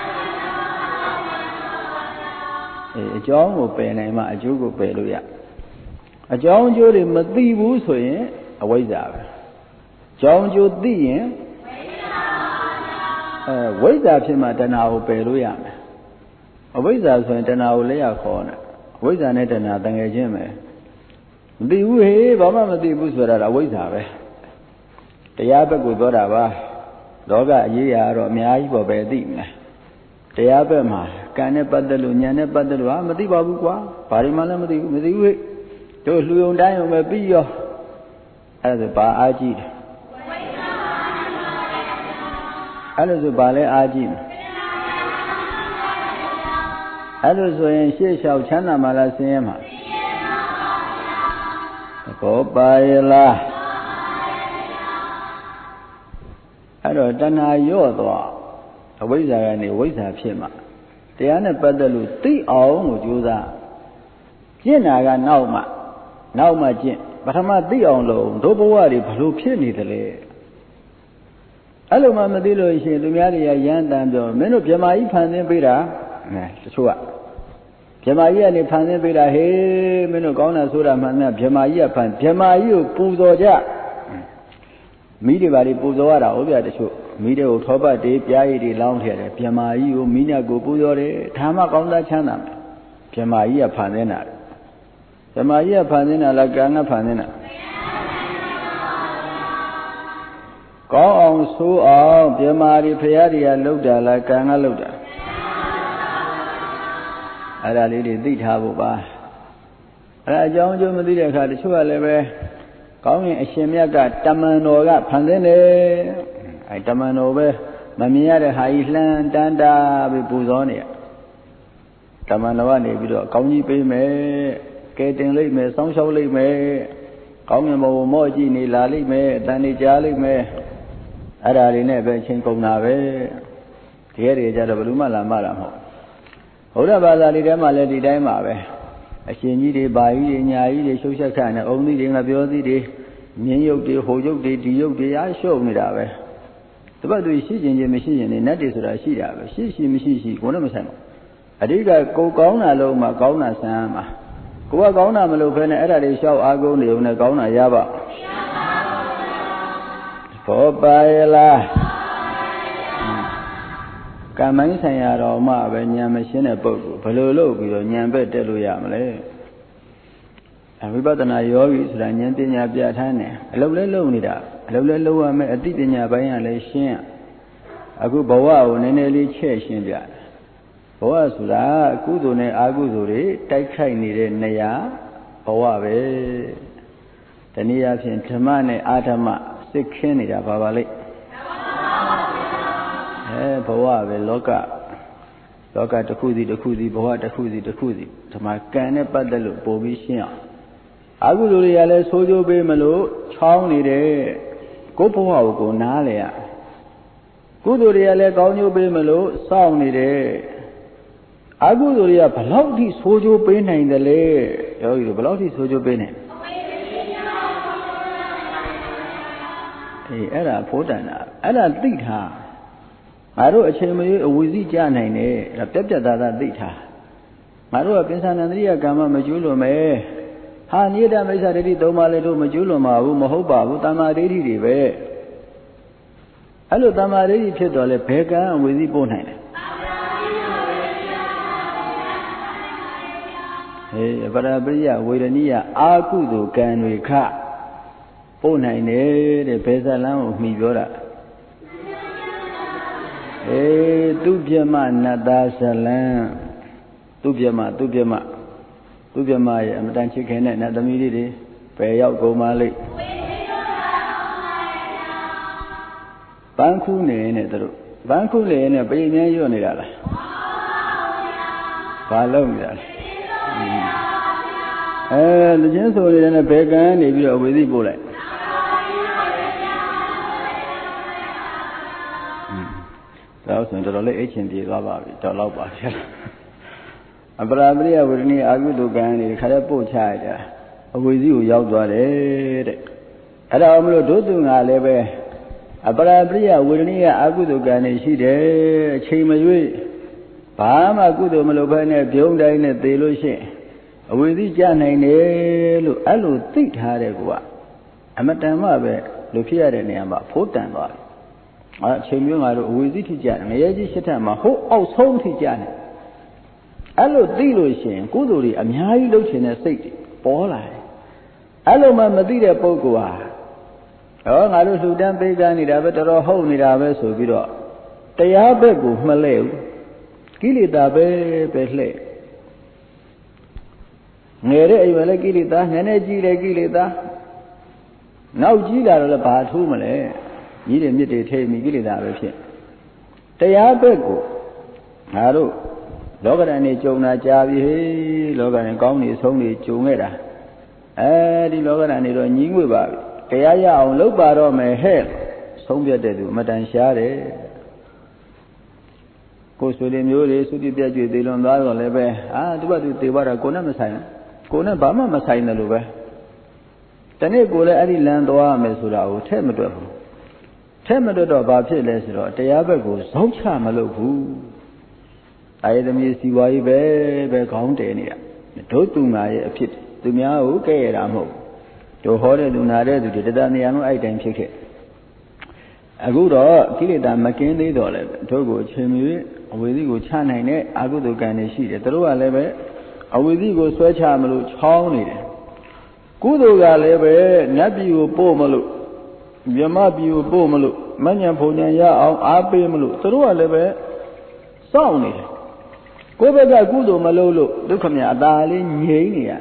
အဲအကြောင်းကိုပယ်နိုင်မှအကျိုးကိုပယ်လို့ရအကြောင်းအကျိုးတွေမသိဘူးဆိုရင်အဝိဇ္ဇာပဲအကြောင်းအကျိုးသိရင်အဲဝိဇ္ဇာဖြစ်မှတဏှာကိုပယ်လို့ရမယ်အဝိဇ္ဇာဆိုရင်တဏှာကိုလည်းရခေါ်တယ်အဝိဇ္ဇာနဲ့တဏှာတန်ငယ်ချင်းပဲမသိဘူးဟေးဘာမှမသိဘူးဆိုတာအဝိဇ္ဇာပဲတရားဘက်ကိုပြောတာပါလောကအရေးရာတော့အများကြီးပေါ်ပဲသိမလားတရားဘက်မှာကံနဲ့ပတ်သက်လို့ဉာဏ်နဲ့ပတ်သက်လို့ဟာမသိပါဘူးကွာဘာတွေမှလည်းမသိဘူးမသိဘူးဟဲ့တို့လှူုံတိုင်းုံပဲပြီးရောအဲ့ဒါဆိုဘာအားကြီးတယ်အဲ့ဒါဆိုဘာလဲအားကြီးတယ်အဲ့လိုဆိုရင်ရှေ့လျှောက်ချမ်းသာမှလားဆင်းရဲမှာဘောပါရလားအဲ့တော့တဏှာရော့သွားအဝိဇ္ဇာကနေဝိဇ္ဇာဖြစ်မှာတရားနဲ့ပတ်သက်လို့သိအောင်ကိုကြိုးစားကျင့်တာကနောက်မှနောက်မှကျင့်ပထမသိအောင်လို့ဒုဘဝတွေဘလို့ဖြစ်နေတယ်လဲအဲ့လိုမှမသိလို့ရှိရင်သူများတွေကရမ်းတမ်းပြောမင်းတို့ဗြဟ္မာကြီးဖန်ဆင်းပေးတာအဲတချို့ကဗြဟ္မာကြီးကနေဖန်ဆင်းပေးတာဟေးမင်းတို့ကောင်းတာဆိုတာမှန်တယ်ဗြဟ္မာကြီးကဖန်ဗြဟ္မာကြီးကိုပူဇော်ကြမိတွေပါလေပူဇော်ရတာဟုတ်ပြတချို့မိတွေကိုထောပတ်တွေပြားရည်တွေလောင်းထည့်တယ်ဗြဟ္မာကြီးကိုမိနဲ့ကိုပူဇော်တယ်ဓမ္မကောင်းသားချမ်းသာမယ်ဗြဟ္မာကြီးကဖန်ဆင်းတာဗြဟ္မာကြီးကဖန်ဆင်းတာလားကံကဖန်ဆင်းတာကောင်းအောင်ဆိုးအောင်ဗြဟ္မာတွေဖရာတွေကလှုပ်တာလားကံကလှုပ်တာအဲ့ဒါလေးတွေသိထားဖို့ပါအဲ့ဒါအကြောင်းအကျိုးမသိတဲ့အခါတချို့ကလည်းပဲကောင်းရင်အရှင်မြတ်ကတမန်တော်ကဖန်ဆင်းတယ်အဲတမန်တော်ပဲမမြင်ရတဲ့ဟာကြီးလှမ်းတန်းတာပြီးပူဇော်နေရတမန်တော်ကနေပြီးတော့ကောင်းကြီးပေးမယ်ကဲတင်လိုက်မယ်စောင်းရှောက်လိုက်မယ်ကောင်းမြတ်ဘုံမော့ကြည့်နေလာလိုက်မယ်အတန်နေကြားလိုက်မယ်အဲ့ဒါတွေနဲ့ပဲအချိန်ကုန်တာပဲဒီရဲတွေကြတော့ဘယ်သူမှလာမတာမဟုတ်ဘုရားဘာသာလေးထဲမှာလည်းဒီတိုင်းပါပဲအရှင်ကြီးတွေဘာကြီးတွေညာကြီးတွေရှုပ်ရှက်ခန့်နေအုံသီးတွေငါပြောသီးတွေမြင်းရုပ်တွေဟိုရုပ်တွေဒီရုပ်တွေအားရှုပ်နေတာပဲတပတ်သူရှိခြင်းချင်းမရှိခြင်းနဲ့နတ်တွေဆိုတာရှိတာပဲရှိရှိမရှိရှိကိုယ်နဲ့မဆိုင်ဘူးအဓိကကိုကောင်းတာလုံးမှာကောင်းတာဆန်းမှာကိုကကောင်းတာမလို့ဖဲနဲ့အဲ့ဒါတွေရှောက်အားကုန်နေုံနဲ့ကောင်းတာရပါဘောပါရလားကံမိုင်းဆိုင်ရာတော်မှပဲဉာဏ်မရှင်းတဲ့ပုဂ္ဂိုလ်ဘယ်လိုလုပ်ပြီးတော့ဉာဏ်ပဲတက်လို့ရမလဲအဝိပဿနာယောဂီဆိုတာဉာဏ်ပညာပြဋ္ဌာန်းတယ်အလုပ်လဲလုပ်နေတာအလုပ်လဲလုပ်ရမယ်အသိပညာပိုင်းကလည်းရှင်းအခုဘဝကိုနည်းနည်းလေးချဲ့ရှင်းပြတယ်ဘဝဆိုတာကုသိုလ်နဲ့အကုသိုလ်တွေတိုက်ခိုက်နေတဲ့နေရာဘဝပဲတနည်းအားဖြင့်ဓမ္မနဲ့အာဓမ္မစစ်ခင်းနေတာပါပါလိမ့်အဲဘဝပဲလောကလောကတစ်ခုစီတစ်ခုစီဘဝတစ်ခုစီတစ်ခုစီဓမ္မကံနဲ့ပတ်သက်လို့ပို့ပြီးရှင်းအောင်အကုသိုလ်တွေကလည်းဆိုးကျိုးပေးမလို့ချောင်းနေတယ်ကိုယ်ဘဝကိုကိုနားလေရကုသိုလ်တွေကလည်းကောင်းကျိုးပေးမလို့စောင့်နေတယ်အကုသိုလ်တွေကဘလောက်ထိဆိုးကျိုးပေးနိုင်တယ်လဲယောဂီတို့ဘလောက်ထိဆိုးကျိုးပေးနိုင်အေးအဲ့ဒါဖိုးတန်တာအဲ့ဒါသိထားငါတို့အချိန်မရွေးအဝီစီကြနိုင်တယ်အဲ့ဒါပြက်ပြက်သားသားသိထားငါတို့ကပင်စနန္တရိယကမ္မမကျွလွန်မယ်ဟာနိဒမိစ္ဆာဒိဋ္ဌိသုံးပါးလည်းတို့မကျွလွန်ပါဘူးမဟုတ်ပါဘူးတမ္မာဒိဋ္ဌိတွေပဲအဲ့လိုတမ္မာဒိဋ္ဌိဖြစ်တော့လေဘယ်ကံအဝီစီပို့နိုင်လဲဟေးပရပရိယဝေဒနိယအာကုသိုလ်ကံတွေခပို့နိုင်တယ်တဲ့ဘယ်ဇလန်းကိုမှီပြောတာအေးသူပြမနတ္တဇလန်းသူပြမသူပြမသူပြမရဲ့အမတန်ချစ်ခင်တဲ့နတ်သမီးလေးတွေဘယ်ရောက်ကုန်ပါလိမ့်ပန်းခုနေနဲ့တို့ပန်းခုနေနဲ့ပြင်မြဲရွတ်နေတာလားဘာလုပ်နေတာလဲအဲတခြင်းဆိုနေတဲ့နဲ့ဘယ်ကံနေပြီးတော့အဝိသိပို့လိုက်ဒါဆိုရင်တော်တော်လေးအိတ်ချင်ပြေသွားပါပြီတော်တော့ပါဖြစ်လားအပရာပရိယဝေဒနိအာကုတုကံနေခါရဲပို့ချရတာအဝိဇ္ဇိကိုရောက်သွားတယ်တဲ့အဲ့ဒါမလို့ဒုသူငါလည်းပဲအပရာပရိယဝေဒနိယအာကုတုကံနေရှိတယ်အချိန်မရွေးဘာမှကုသိုလ်မလုပ်ဘဲနဲ့ပြုံးတိုင်းနဲ့သေလို့ရှိရင်အဝိဇ္ဇိကြနိုင်တယ်လို့အဲ့လိုသိထားတဲ့ကွာအမတန်မှပဲလူဖြစ်ရတဲ့နေရာမှာဖိုးတန်သွားတယ်အဲအချိန်မျိုးငါတို့အဝိဇ္ဇိထိကြတယ်ငရဲကြီးရှစ်ထပ်မှာဟိုးအောက်ဆုံးထိကြတယ်အဲ့လိုသိလို့ရှိရင်ကုသိုလ်တွေအများကြီးလုပ်ချင်တဲ့စိတ်တွေပေါ်လာတယ်အဲ့လိုမှမသိတဲ့ပုဂ္ဂိုလ်ဟာဟောငါတို့လှူဒန်းပေးကမ်းနေတာပဲတော်တော်ဟုတ်နေတာပဲဆိုပြီးတော့တရားဘက်ကိုမလှည့်ဘူးကိလေသာပဲပဲလှည့်ငယ်တဲ့အိမ်မှာလည်းကိလေသာနည်းနည်းကြီးတယ်ကိလေသာနောက်ကြီးလာတော့လည်းဘာထူးမလဲကြီးတယ်မြစ်တွေထိမိကိလေသာပဲဖြစ်တရားဘက်ကိုငါတို့လောကဓာတ်နေကြုံတာကြာပြီဟေးလောကဓာတ်ကောင်းနေဆုံးနေကြုံခဲ့တာအဲဒီလောကဓာတ်နေတော့ညီးငွေပါပြီတရားရအောင်လုပ်ပါတော့မယ်ဟဲ့ဆုံးပြတ်တဲ့သူအမတန်ရှားတယ်ကိုယ်ဆိုတဲ့မျိုးတွေသုတိပြတ်ကြွေသေးလွန်သွားတော့လည်းပဲအာသူကသူသေပါတာကိုယ်နဲ့မဆိုင်ဘူးကိုယ်နဲ့ဘာမှမဆိုင်တယ်လို့ပဲတနေ့ကိုယ်လည်းအဲ့ဒီလမ်းသွားမယ်ဆိုတာကိုထဲ့မတွက်ဘူးထဲ့မတွက်တော့ဘာဖြစ်လဲဆိုတော့တရားဘက်ကိုဇောက်ချမလုပ်ဘူးအာယသမီးစီဝါကြီးပဲပဲခေါင်းတယ်နေတာဒုသူငါရဲ့အဖြစ်သူများကိုကဲ့ရတာမဟုတ်တို့ဟောတဲ့လူနာတဲ့သူတွေတတနေရာလုံးအဲ့တိုင်းဖြစ်ခဲ့အခုတော့ကိလေသာမကင်းသေးတော့လဲတို့ကိုအချိန်မီအဝိဇ္ဇိကိုချနိုင်တဲ့အကုသိုလ်ကံတွေရှိတယ်တို့ကလည်းပဲအဝိဇ္ဇိကိုဆွဲချမလို့ချောင်းနေတယ်ကုသိုလ်ကလည်းပဲနတ်ပြည်ကိုပို့မလို့မြမပြည်ကိုပို့မလို့မဉ္ဇဉ်ဘုံဉ္ဇဉ်ရအောင်အားပေးမလို့တို့ကလည်းပဲစောင့်နေတယ်ကိုယ်ဘက်ကကုသိုလ်မလုပ်လို့ဒုက္ခမြအသာလေးငြိမ့်နေရ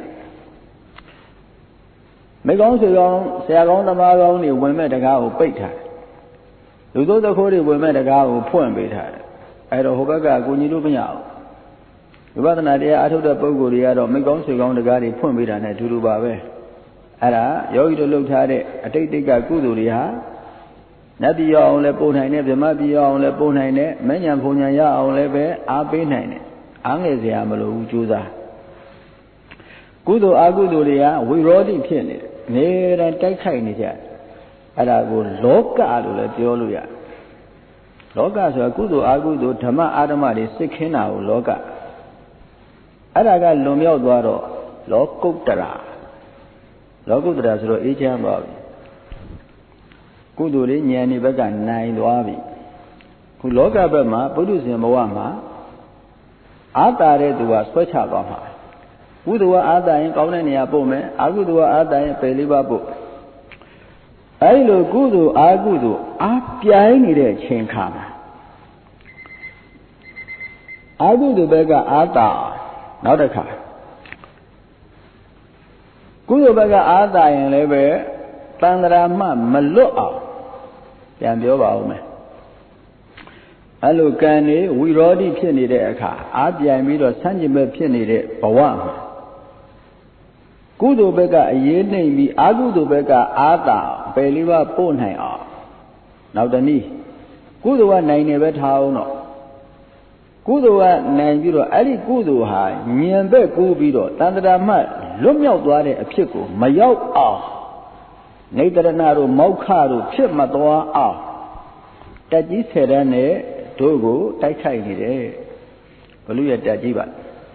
မိကောင်းဆွေကောင်းဆရာကောင်းသမားကောင်းတွေဝင်မဲ့တကားကိုပိတ်ထားတယ်လူတို့တခိုးတွေဝင်မဲ့တကားကိုဖွင့်ပေးထားတယ်အဲ့တော့ဟိုဘက်ကကိုကြီးလို့မရဘူးဝိပဿနာတရားအထုတ်တဲ့ပုဂ္ဂိုလ်တွေကတော့မိကောင်းဆွေကောင်းတကားတွေဖွင့်ပေးတာနဲ့အတူတူပါပဲအဲ့ဒါယောဂီတို့လှုပ်ထားတဲ့အတိတ်တိတ်ကကုသိုလ်တွေဟာနတ်ပြည်အောင်လည်းပို့နိုင်တယ်ဗြဟ္မပြည်အောင်လည်းပို့နိုင်တယ်မဉ္ဇဉ်ဘုံဉ္ဇဉ်ရအောင်လည်းပဲအားပေးနိုင်တယ်အားငယ်စရာမလိုဘူးကြိုးစားကုသိုလ်အကုသိုလ်တွေကဝိရောဓိဖြစ်နေတယ်နေတိုင်းတိုက်ခိုက်နေကြအဲ့ဒါကိုလောကလို့လည်းပြောလို့ရလောကဆိုတာကုသိုလ်အကုသိုလ်ဓမ္မအာဓမ္မတွေစစ်ခင်းတာကိုလောကအဲ့ဒါကလွန်မြောက်သွားတော့လောကုတ္တရာလောကုတ္တရာဆိုတော့အေးချမ်းသွားပြီကုသိုလ်တွေဉာဏ်ဒီဘက်ကနိုင်သွားပြီခုလောကဘက်မှာပုထုဇဉ်ဘဝမှာအာတာတဲ့သူကဆွဲချသွားမှာကုသိုလ်ကအာတာရင်ကောင်းတဲ့နေရာပို့မယ်အကုသိုလ်ကအာတာရင်ပယ်လေးပါးပို့အဲဒီလိုကုသိုလ်အာကုသိုလ်အားပြိုင်နေတဲ့အချိန်ခါမှာအာကုသိုလ်ဘက်ကအာတာနောက်တစ်ခါကုသိုလ်ဘက်ကအာတာရင်လည်းပဲတန်ត្រာမှမလွတ်အောင်ပြန်ပြောပါဦးမယ်အဲ့လိုကံနေဝိရောဓိဖြစ်နေတဲ့အခါအားပြိုင်ပြီးတော့ဆန့်ကျင်ဘက်ဖြစ်နေတဲ့ဘဝမှာကုသိုလ်ဘက်ကအရေးနှိမ့်ပြီးအာကုသိုလ်ဘက်ကအာတာပယ်လေးပါးပို့နိုင်အောင်နောက်တနည်းကုသိုလ်ကနိုင်နေပဲထားအောင်တော့ကုသိုလ်ကနိုင်ပြီးတော့အဲ့ဒီကုသိုလ်ဟာဉာဏ်ဘက်ကူးပြီးတော့တန်ត្រာမှလွတ်မြောက်သွားတဲ့အဖြစ်ကိုမရောက်အောင်နေတရဏတို့မောက္ခတို့ဖြစ်မသွားအောင်တက်ကြီးဆယ်တန်းနဲ့တို့ကိုတိုက်ခိုက်နေတယ်ဘလူရဲ့တက်ကြီးပါ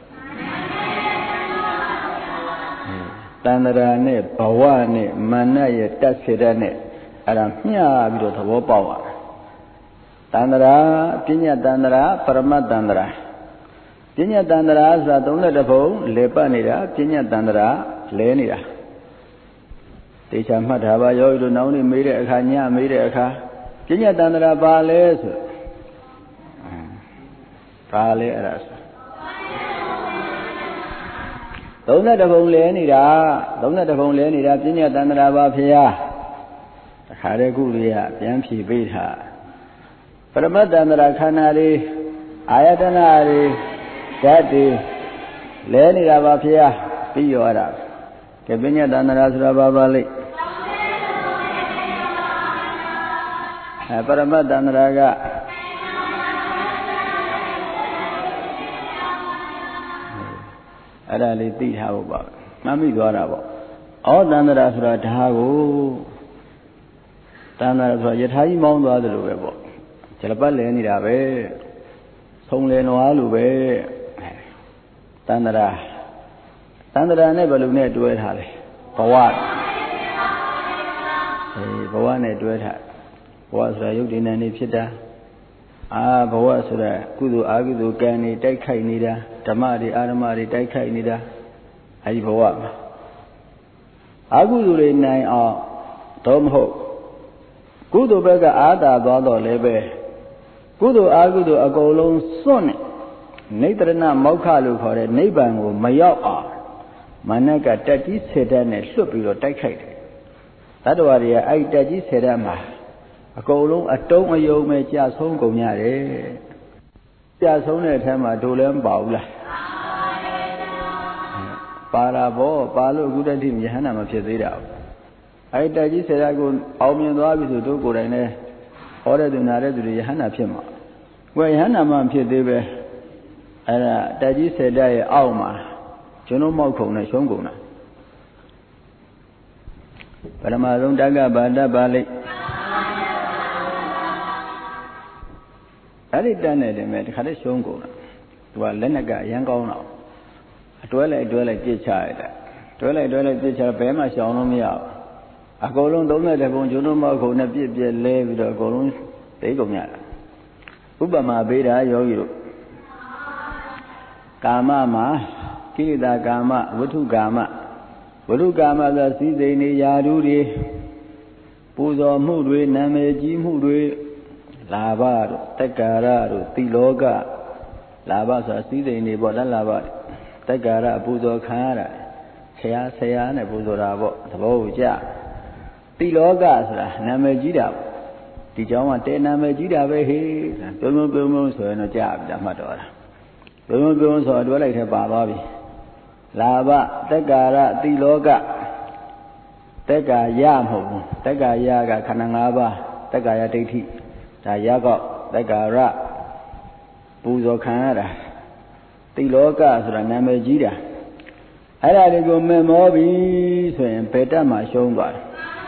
တန်ត្រာနဲ့ဘဝနဲ့မာနရဲ့တက်ဆယ်တန်းနဲ့အဲ့ဒါမျှပြီးတော့သဘောပေါက်ရတန်ត្រာပညာတန်ត្រာပရမတ်တန်ត្រာပညာတန္တရာဆိုတာသုံးတဲ့တဖုံလေပတ်နေတာပညာတန္တရာလဲနေတာတေချာမှတ်ထားပါယောဂီတို့နောင်နေ့မေးတဲ့အခါညမေးတဲ့အခါပညာတန္တရာပါလဲဆိုပါလဲအဲ့ဒါဆိုသုံးတဲ့တဖုံလဲနေတာသုံးတဲ့တဖုံလဲနေတာပညာတန္တရာပါဖေဟာတခါတည်းခုလေးကပြန်ဖြေပေးထားပရမတ္တန္တရာခန္ဓာလေးအာယတနာလေးဓာတ်တွေလဲနေတာပါဖေဟာပြီးရောအဲ့ဒါကဲပညာတန္တရာဆိုတာဘာပါလိမ့်အဲပရမတ္တန္တရာကအဲ့ဒါလေးသိထားဖို့ပါမှတ်မိသွားတာပေါ့ဩတန္တရာဆိုတာဒါကိုတန္တရာဆိုတာယထာကြီးမောင်းသွားသလိုပဲပေါ့ကျလပတ်လဲနေတာပဲဆုံးလဲနွားလိုပဲတန္တရာတန္တရာနဲ့ဘယ်လိုနဲ့တွဲထားလဲဘဝအေးဘဝနဲ့တွဲထားဘဝဆိုတာယုတ်ဒီနံနေဖြစ်တာအာဘဝဆိုတာကုသိုလ်အာကုသိုလ်ကံနေတိုက်ခိုက်နေတာဓမ္မတွေအာရမတွေတိုက်ခိုက်နေတာအဲဒီဘဝမှာအာကုသိုလ်တွေနိုင်အောင်တော့မဟုတ်ကုသိုလ်ဘက်ကအာသာသွားတော့လည်းပဲကုသိုလ်အာကုသိုလ်အကုန်လုံးစွန့်နေနိတရဏမောက္ခလို့ခေါ်တဲ့နိဗ္ဗာန်ကိုမရောက်အောင်မနက်ကတက်ကြီးဆယ်ဓာတ်နဲ့လွတ်ပြီးတော့တိုက်ခိုက်တယ်တတ္တဝါတွေကအဲ့တက်ကြီးဆယ်ဓာတ်မှာအကုန်လုံးအတုံးအယုံပဲကြာဆုံးကုန်ရတယ်ကြာဆုံးတဲ့အထက်မှာတို့လည်းမပါဘူးလားပါတာဘောပါလို့အခုတည်းကယဟန္တာမဖြစ်သေးတာအဲ့တက်ကြီးဆယ်ဓာတ်ကိုအောင်မြင်သွားပြီဆိုတို့ကိုယ်တိုင်လည်းဟောတဲ့သူနာတဲ့သူတွေယဟန္တာဖြစ်မှာဘယ်ယဟန္တာမှမဖြစ်သေးပဲအဲ့ဒါတက်ကြီးဆယ်ဓာတ်ရဲ့အောက်မှာကျွန်တော်မောက်ခုံနဲ့ရှုံးကုန်တာပရမဆုံးတက္ကပါတပါလိအဲ့ဒီတန်းနေတယ်မဲ့တခါတည်းရှုံးကုန်တာသူကလက်နဲ့ကအရန်ကောင်းတော့အတွဲလိုက်အတွဲလိုက်ပြစ်ချရတာတွဲလိုက်တွဲလိုက်ပြစ်ချဘဲမှရှောင်လို့မရဘူးအကုန်လုံးသုံးတဲ့ပုံကျွန်တော်မောက်ခုံနဲ့ပြစ်ပြက်လဲပြီးတော့အကုန်လုံးသိကုန်ရတာဥပမာပေးတာယောဂီတို့ကာမမှာကိလေသာကာမဝိထုကာမဝိထုကာမဆိုစည်းစိမ်နေယာဓုတွေပူဇော်မှုတွေနာမည်ကြီးမှုတွေလာဘတို့တက္ကာရတို့တိလောကလာဘဆိုတာစည်းစိမ်နေပေါ့လက်လာဘတက္ကာရပူဇော်ခံရတာဆရာဆရာနဲ့ပူဇော်တာပေါ့သဘောကိုကြတိလောကဆိုတာနာမည်ကြီးတာပေါ့ဒီကြောင့်ကတဲနာမည်ကြီးတာပဲဟေးပြုံးပြုံးပြုံးပြုံးဆိုရင်တော့ကြားပြီဒါမှတ်တော့တာပြုံးပြုံးဆိုတော့တွဲလိုက်ထဲပါသွားပြီလာဘတက္ကာရတိလောကတက္ကာယမဟုတ်ဘူးတက္ကာယကခန္ဓာ၅ပါးတက္ကာယဒိဋ္ဌိဒါရကောက်တက္ကာရပူဇော်ခံရတာတိလောကဆိုတာနာမည်ကြီးတာအဲ့ဒါတွေကိုမမောပြီဆိုရင်ဘယ်တက်မှရှုံးသွားတယ်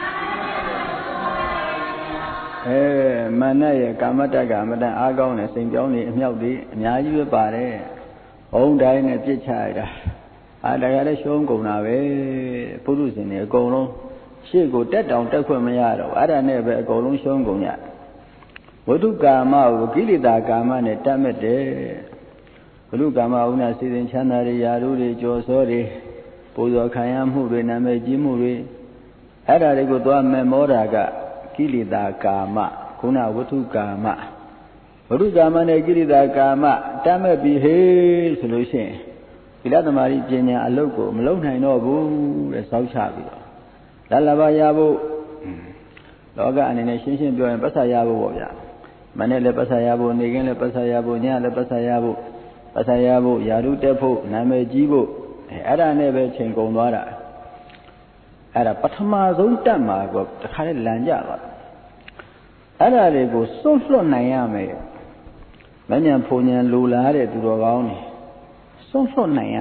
အဲမနရဲ့ကာမတ္တကအမတန်အားကောင်းတဲ့စိန်ပြောင်းနေအမြောက်တွေအများကြီးပဲပါတယ်ဘုံတိုင်းနဲ့ပြစ်ချရတာအာတကယ်လည်းရှုံးကုန်တာပဲပုရုဇဉ်တွေအကုန်လုံးရှေ့ကိုတက်တောင်တက်ခွင့်မရတော့အဲ့ဒါနဲ့ပဲအကုန်လုံးရှုံးကုန်ကြဝိတုကာမကိုကိလေသာကာမနဲ့တတ်မဲ့တယ်ဝိတုကာမဥနာစီစဉ်ချမ်းသာတွေယာရုတွေကြော်စောတွေပူဇော်ခံရမှုတွေနာမည်ကြီးမှုတွေအဲ့ဒါတွေကိုသွားမမောတာကကိလေသာကာမခုနဝိတုကာမဝိတုကာမနဲ့ကိလေသာကာမတတ်မဲ့ပြီဟေးဆိုလို့ရှိရင်သီလသမารိပညာအလုပ်ကိုမလုပ်နိုင်တော့ဘူးတဲ့စောက်ချပြီးတော့လလဘရဖို့လောကအနေနဲ့ရှင်းရှင်းပြောရင်ပတ်စာရဖို့ပေါ့ဗျာမနေ့လည်းပတ်စာရဖို့နေခင်းလည်းပတ်စာရဖို့ညလည်းပတ်စာရဖို့ပတ်စာရဖို့ယာရုတက်ဖို့နာမည်ကြီးဖို့အဲအဲ့ဒါနဲ့ပဲချိန်ကုန်သွားတာအဲ့ဒါပထမဆုံးတက်မှာကိုတခါနဲ့လန်ကြသွားအဲ့ဒါတွေကိုစွန့်လွတ်နိုင်ရမယ်မဉ္ဇဉ်ဖုန်ဉ္ဇဉ်လူလာတဲ့သူတော်ကောင်းတွေစွန့်လွတ်နိုင်ရ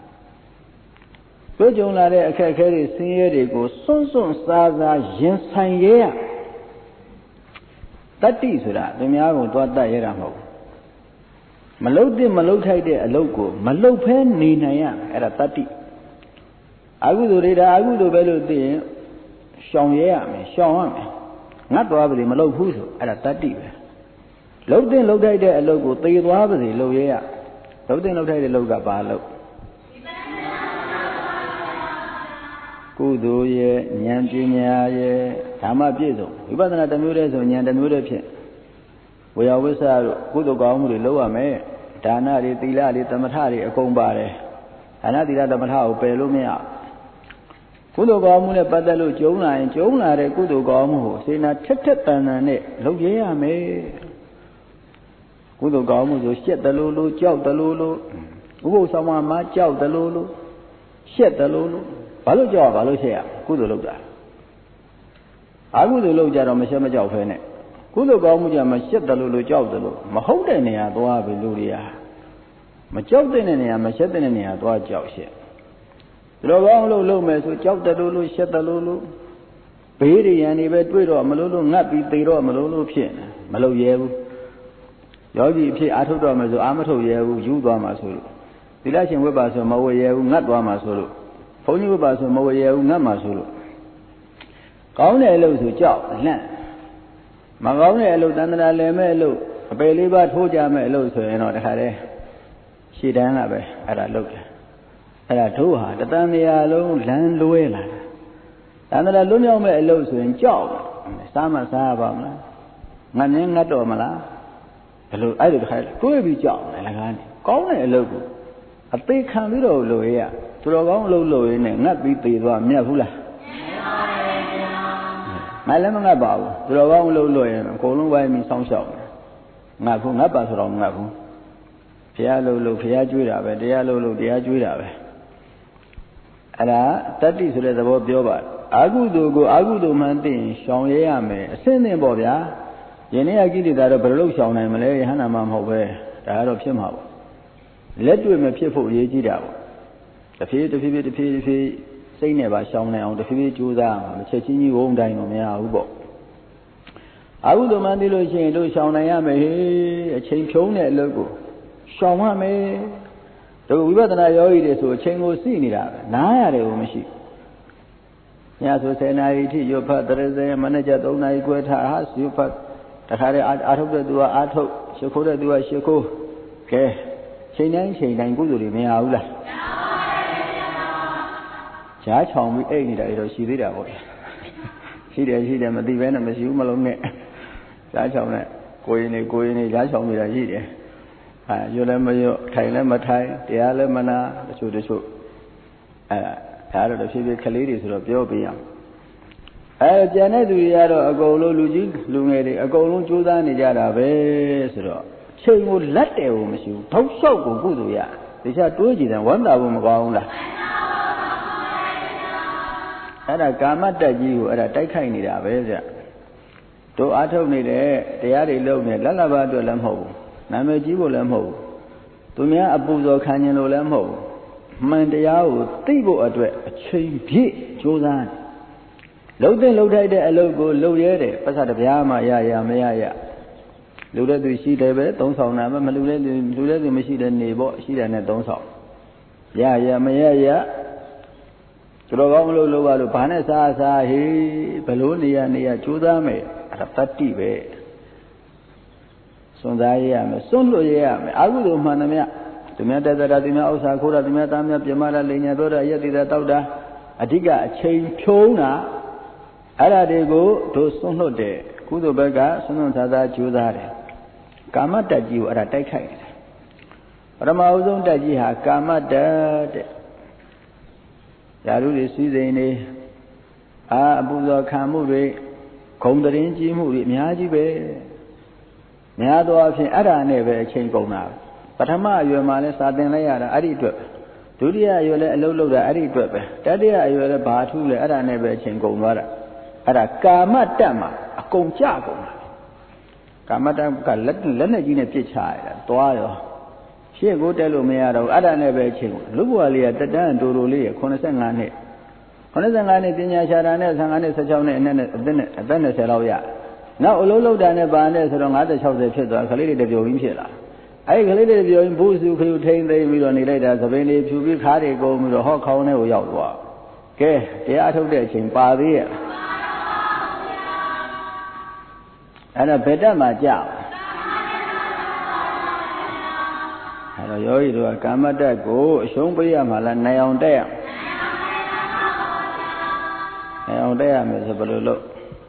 တွေ့ကြုံလာတဲ့အခက်အခဲတွေဆင်းရဲတွေကိုစွန့်စွန့်စားစားရင်ဆိုင်ရရတတ္တိဆိုတာသူများကိုသွားတတ်ရတာမဟုတ်ဘူးမလုတ်တဲ့မလုတ်ထိုက်တဲ့အလုပ်ကိုမလုတ်ဖဲနေနိုင်ရအဲ့ဒါတတ္တိအကုသိုလ်တွေဒါအကုသိုလ်ပဲလို့သိရင်ရှောင်ရရမယ်ရှောင်ရမယ်ငတ်သွားပြီမလုတ်ဘူးဆိုအဲ့ဒါတတ္တိပဲလုတ်တဲ့လုတ်ထိုက်တဲ့အလုပ်ကိုသေသွားပြီလုပ်ရရလုံးသိမ့်လုံးထိုက်တဲ့လောက်ကဘာလို့ကုသိုလ်ရဲ့ဉာဏ်ပညာရဲ့ဓမ္မပြည့်စုံဝိပဿနာတစ်မျိုးတည်းဆိုဉာဏ်တစ်မျိုးတည်းဖြင့်ဝေယဝိဆာတို့ကုသိုလ်ကောင်းမှုတွေလုပ်ရမယ်ဒါနတွေသီလတွေသမထတွေအကုန်ပါတယ်ဒါနသီလသမထကိုပယ်လို့မရကုသိုလ်ကောင်းမှုနဲ့ပတ်သက်လို့ကျုံလာရင်ကျုံလာတဲ့ကုသိုလ်ကောင်းမှုကိုစေနာထက်ထက်တန်တန်နဲ့လုပ်ရရမယ်ကုသိုလ်ကောင်းမှုဆိုရှက်တယ်လို့လို့ကြောက်တယ်လို့လို့ဥပုသ်ဆောင်မှာကြောက်တယ်လို့လို့ရှက်တယ်လို့လို့ဘာလို့ကြောက်ဘာလို့ရှက်ရကုသိုလ်လုပ်တာအကုသိုလ်လုပ်ကြတော့မရှက်မကြောက်ဖဲနဲ့ကုသိုလ်ကောင်းမှုကြမှာရှက်တယ်လို့လို့ကြောက်တယ်လို့မဟုတ်တဲ့နေရာသွားပြီလူတွေကမကြောက်တဲ့နေရာမရှက်တဲ့နေရာသွားကြောက်ရှက်ဒီလိုကောင်းလို့လုပ်မယ်ဆိုကြောက်တယ်လို့လို့ရှက်တယ်လို့လို့ဘေးတွေရန်တွေပဲတွေ့တော့မလို့လို့ငတ်ပြီးသေတော့မလို့လို့ဖြစ်နေမလုပ်ရဲဘူးယောဂီအဖြစ်အာထုတ်တော့မယ်ဆိုအာမထုတ်ရဲဘူးယူသွားမှာဆိုလို့သီလရှင်ဝိပ္ပါဆိုမဝေရဲဘူးငတ်သွားမှာဆိုလို့ဘုန်းကြီးဝိပ္ပါဆိုမဝေရဲဘူးငတ်မှာဆိုလို့ကောင်းတဲ့အလုပ်ဆိုကြောက်လန့်မကောင်းတဲ့အလုပ်တန်တရာလည်မဲ့အလုပ်အပယ်လေးပါးထိုးကြမဲ့အလုပ်ဆိုရင်တော့တခါတည်းရှည်တန်းကပဲအဲ့ဒါလုပ်တယ်အဲ့ဒါတို့ဟာတန်တရားလုံးလမ်းလွဲလာတန်တရားလွတ်မြောက်မဲ့အလုပ်ဆိုရင်ကြောက်စားမစားရပါမလားငတ်နေငတ်တော့မလားဘယ်လိုအဲ့လိုတခါတွေးပြီးကြောက်တယ်လကားနေကောင်းတဲ့အလုပ်ကိုအသေးခံပြီးတော့လို့ရသူတော်ကောင်းအလုပ်လုပ်ရင်းနဲ့ငတ်ပြီးသေသွားမြတ်ဘူးလားမလည်းမငတ်ပါဘူးသူတော်ကောင်းအလုပ်လုပ်ရင်အကုန်လုံးဝိုင်းပြီးဆောင်းလျှောက်ငတ်ဘူးငတ်ပါဆိုတော့ငတ်ဘူးဘုရားလုပ်လို့ဘုရားကျွေးတာပဲတရားလုပ်လို့တရားကျွေးတာပဲအဲ့ဒါတတ္တိဆိုတဲ့သဘောပြောပါအာဟုတုကိုအာဟုတုမှန်သိရင်ရှောင်ရရမယ်အစင်းသင်ပေါ့ဗျာယနေ့အကိလေသာတော့ဘယ်လိုလုပ်ရှောင်နိုင်မလဲယဟန္တာမှမဟုတ်ပဲဒါကတော့ဖြစ်မှာပေါ့လက်တွေ့မဖြစ်ဖို့အရေးကြီးတာပေါ့တဖြည်းတဖြည်းတဖြည်းတဖြည်းစိတ်နဲ့ပါရှောင်နိုင်အောင်တဖြည်းဖြည်းကြိုးစားမှာမချက်ချင်းကြီးဝုန်းတိုင်းတော့မရဘူးပေါ့အာဟုတုမှန်သိလို့ရှိရင်တို့ရှောင်နိုင်ရမယ်ဟေးအချိန်ဖြုံးတဲ့အလုပ်ကိုရှောင်ရမယ်တို့ဝိပဿနာယောဂီတွေဆိုအချိန်ကိုစိနေတာပဲနားရတယ်ကိုမရှိညဆိုဆယ်နာရီထိရွတ်ဖတ်တရဇေမနေ့ကျသုံးနာရီခွဲထားဟာရွတ်ဖတ်တခါတည်းအာထုတ်တဲ့သူကအာထုတ်ရှ िख ိုးတဲ့သူကရှ िख ိုးကဲချိန်တိုင်းချိန်တိုင်းကုသိုလ်တွေမရဘူးလားရှားချောင်ပြီးအိတ်နေတာတော့ရှိသေးတာပေါ့ရှိတယ်ရှိတယ်မသိဘဲနဲ့မရှိဘူးမလုံးနဲ့ရှားချောင်နဲ့ကိုရင်နေကိုရင်နေရှားချောင်နေတာရှိတယ်ဟာရွတ်လည်းမရွတ်ထိုင်လည်းမထိုင်တရားလည်းမနာတချို့တချို့အဲဒါတော့ဖြည်းဖြည်းကလေးတွေဆိုတော့ပြောပြရအောင်အဲကျန်တဲ့သူတွေကတော့အကုန်လုံးလူကြီးလူငယ်တွေအကုန်လုံးကြိုးစားနေကြတာပဲဆိုတော့ချိန်ကိုလက်တယ်ကိုမရှိဘူးထောက်လျှောက်ကိုကုသိုလ်ရတခြားတွေးကြည့်တယ်ဝမ်းသာဖို့မကောင်းဘူးလားအဲ့ဒါကာမတ္တကြီးကိုအဲ့ဒါတိုက်ခိုက်နေတာပဲဗျတို့အားထုတ်နေတဲ့တရားတွေလုပ်နေလက်လက်ပါအတွက်လည်းမဟုတ်ဘူးနာမည်ကြီးဖို့လည်းမဟုတ်ဘူးသူများအပူဇော်ခံခြင်းလို့လည်းမဟုတ်ဘူးမှန်တရားကိုသိဖို့အတွက်အချိန်ပြည့်ကြိုးစားတယ်လှုပ်တဲ့လှုပ်ထိုက်တဲ့အလုပ်ကိုလှုပ်ရဲတယ်ပတ်စတပြားမှရရမရရလူတဲ့သူရှိတယ်ပဲသုံးဆောင်တာပဲမလူတဲ့သူလူတဲ့သူမရှိတဲ့နေပေါ့ရှိတယ်နဲ့သုံးဆောင်ရရမရရသူတော်ကောင်းမလို့လို့ပါလို့ဘာနဲ့စားစားဟေးဘလို့နေရနေရကြိုးစားမယ်အဲ့ဒါတတ္တိပဲစွန့်စားရရမယ်စွန့်လွတ်ရရမယ်အာဟုတုမှန်သမျှသူများတက်တာသူများဥစ္စာခိုးတာသူများသားများပြမတာလိညာပြောတာရက်တိတာတောက်တာအဓိကအချိန်ဖြုံးတာအဲ့ဒါတွေကိုတို့စွန့်လွတ်တယ်ကုသိုလ်ဘက်ကစွန့်လွတ်သာသာကြိုးစားတယ်ကာမတ္တကြီးကိုအဲ့ဒါတိုက်ခိုက်နေတယ်ပရမအုပ်ဆုံးတတ်ကြီးဟာကာမတ္တတဲ့ဓာတုတွေစည်းစိမ်တွေအာအပူဇော်ခံမှုတွေဂုံတရင်ကြီးမှုတွေအများကြီးပဲများသောအားဖြင့်အဲ့ဒါနဲ့ပဲအချိန်ကုန်တာပထမအရွယ်မှာလဲစာသင်လိုက်ရတာအဲ့ဒီအတွက်ဒုတိယအရွယ်လဲအလုပ်လုပ်တာအဲ့ဒီအတွက်ပဲတတိယအရွယ်လဲဘာထူးလဲအဲ့ဒါနဲ့ပဲအချိန်ကုန်သွားတာအဲ့ဒါကာမတ္တမှာအကုန်ကြကုန်တာကာမတ္တကလက်လက်နဲ့ကြီးနဲ့ပြစ်ချရတာသွားရောရှေ့ကိုတက်လို့မရတော့အဲ့ဒါနဲ့ပဲအချိန်လူဘဝလေးကတက်တန်းတူတူလေးရ85နှစ်85နှစ်ပညာရှာတာနဲ့15နှစ်16နှစ်အနဲ့အသက်နဲ့အသက်20လောက်ရနောက်အလုံးလုံးတာနဲ့ပါနဲ့ဆိုတော့50 60ဖြစ်သွားခလေးတွေတပြုံကြီးဖြစ်လာအဲ့ဒီကလေးတွေပြောရင်ဘူးစုခရုထိန်သိပြီးတော့နေလိုက်တာသပင်တွေဖြူပြီးခါးတွေကုန်ပြီးတော့ဟောခေါင်းထဲကိုရောက်သွားကဲတရားထုတ်တဲ့အချိန်ပါသေးရဲ့အဲ့ဒါဘယ်တက်မှကြောက်ဟအဲ့တော့ယောဂီတို့ကကာမတ္တကိုအရှုံးပေးရမှာလားနိုင်အောင်တက်ရနိုင်အောင်တက်ရမယ်ဆိုဘယ်လိုလုပ်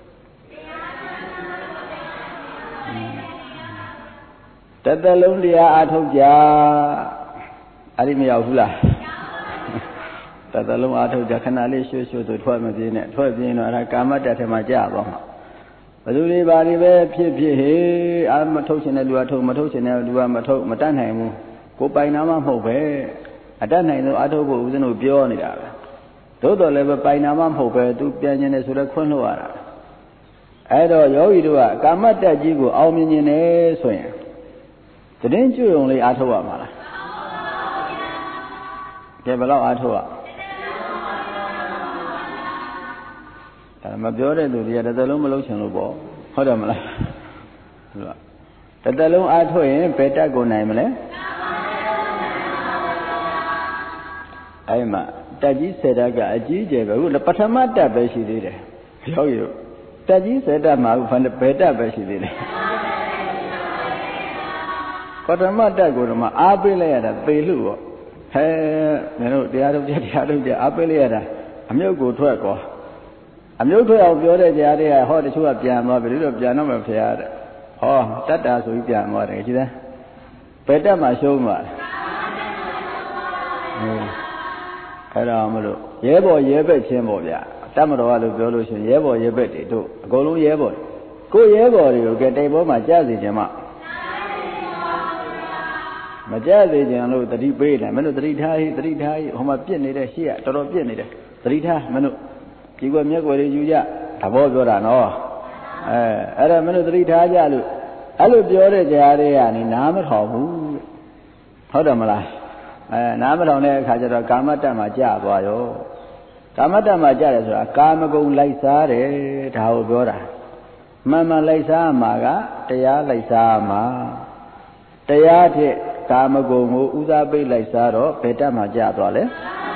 တသက်လုံးတရားအားထုတ်ကြအဲ့ဒီမရောက်ဘူးလားတသက်လုံးအားထုတ်ကြခဏလေးရွှွှွှွဆိုထွက်မပြေးနဲ့ထွက်ပြေးတော့အဲ့ဒါကာမတ္တထဲမှာကြာသွားမှာဘယ်သူတွေဘာတွေပဲဖြစ်ဖြစ်ဟေးအာမထုတ်ရှင်တဲ့လူကထုတ်မထုတ်ရှင်တဲ့လူကမထုတ်မတတ်နိုင်ဘူးကိုပိုင်နာမှမဟုတ်ပဲအတတ်နိုင်ဆုံးအားထုတ်ဖို့ဦးဇင်းတို့ပြောနေတာပဲသို့တော်လည်းပဲပိုင်နာမှမဟုတ်ပဲသူပြန်ကျင်တယ်ဆိုတော့ခွင့်လို့ရတာအဲ့တော့ယောဂီတို့ကကာမတ္တကြီးကိုအောင်မြင်နေတယ်ဆိုရင်တည်င်းကျွုံလေးအားထုတ်ရမှာလားကဲဘယ်တော့အားထုတ်ရဒါမပြောတဲ့သူတွေကတစ်သက်လုံးမလုပ်ချင်လို့ပေါ့ဟုတ်တယ်မလားတစ်သက်လုံးအားထုတ်ရင်ဘယ်တက်ကိုနိုင်မလဲအဲ့မှာတက်ကြီးဆယ်တက်ကအကြီးကျယ်ပဲအခုပထမတက်ပဲရှိသေးတယ်ပြောရတက်ကြီးဆယ်တက်မှာဘယ်တက်ပဲရှိသေးတယ်ပထမတက်ကိုတော့မှအားပေးလိုက်ရတာပေလို့ပေါ့ဟဲမင်းတို့တရားထုတ်ကြတရားထုတ်ကြအားပေးလိုက်ရတာအမြုပ်ကိုထွက်ကောအမြုပ်ထွက်အောင်ပြောတဲ့ကြားတွေကဟောတချို့ကပြန်သွားပြီလို့ပြန်တော့မှဖျားတဲ့ဟောတတ်တာဆိုပြီးပြန်သွားတယ်ကြည့်တယ်ဘယ်တက်မှရှုံးသွားတယ်အဲ့ဒါမလို့ရဲဘော်ရဲဘက်ချင်းပေါ့ဗျာတတ်မတော်ကလို့ပြောလို့ရှိရင်ရဲဘော်ရဲဘက်တွေတို့အကုန်လုံးရဲဘော်ကိုရဲဘော်တွေကိုကဲတိတ်ပေါ်မှာကြားစီခြင်းမမကြသေးကြလို့တတိပေးတယ်မင်းတို့တတိထားဟိတတိထားဟိဟိုမှာပြစ်နေတဲ့ရှေ့ကတော်တော်ပြစ်နေတယ်တတိထားမင်းတို့ဒီကွယ်မျက်ကွယ်တွေယူကြသဘောပြောတာနော်အဲအဲ့ဒါမင်းတို့တတိထားကြလို့အဲ့လိုပြောတဲ့ကြားတွေကနေနားမထောင်ဘူးဟုတ်တယ်မလားအဲနားမထောင်တဲ့အခါကျတော့ကာမတ္တမှာကြာသွားရောကာမတ္တမှာကြာတယ်ဆိုတာကာမဂုဏ်လိုက်စားတယ်ဒါကိုပြောတာမှန်မှန်လိုက်စားမှာကတရားလိုက်စားမှာတရားထက်ကာမဂုဏ်ကိုဥစားပိတ်လိုက်စားတော့ဘယ်တက်မှကြာသွားလဲ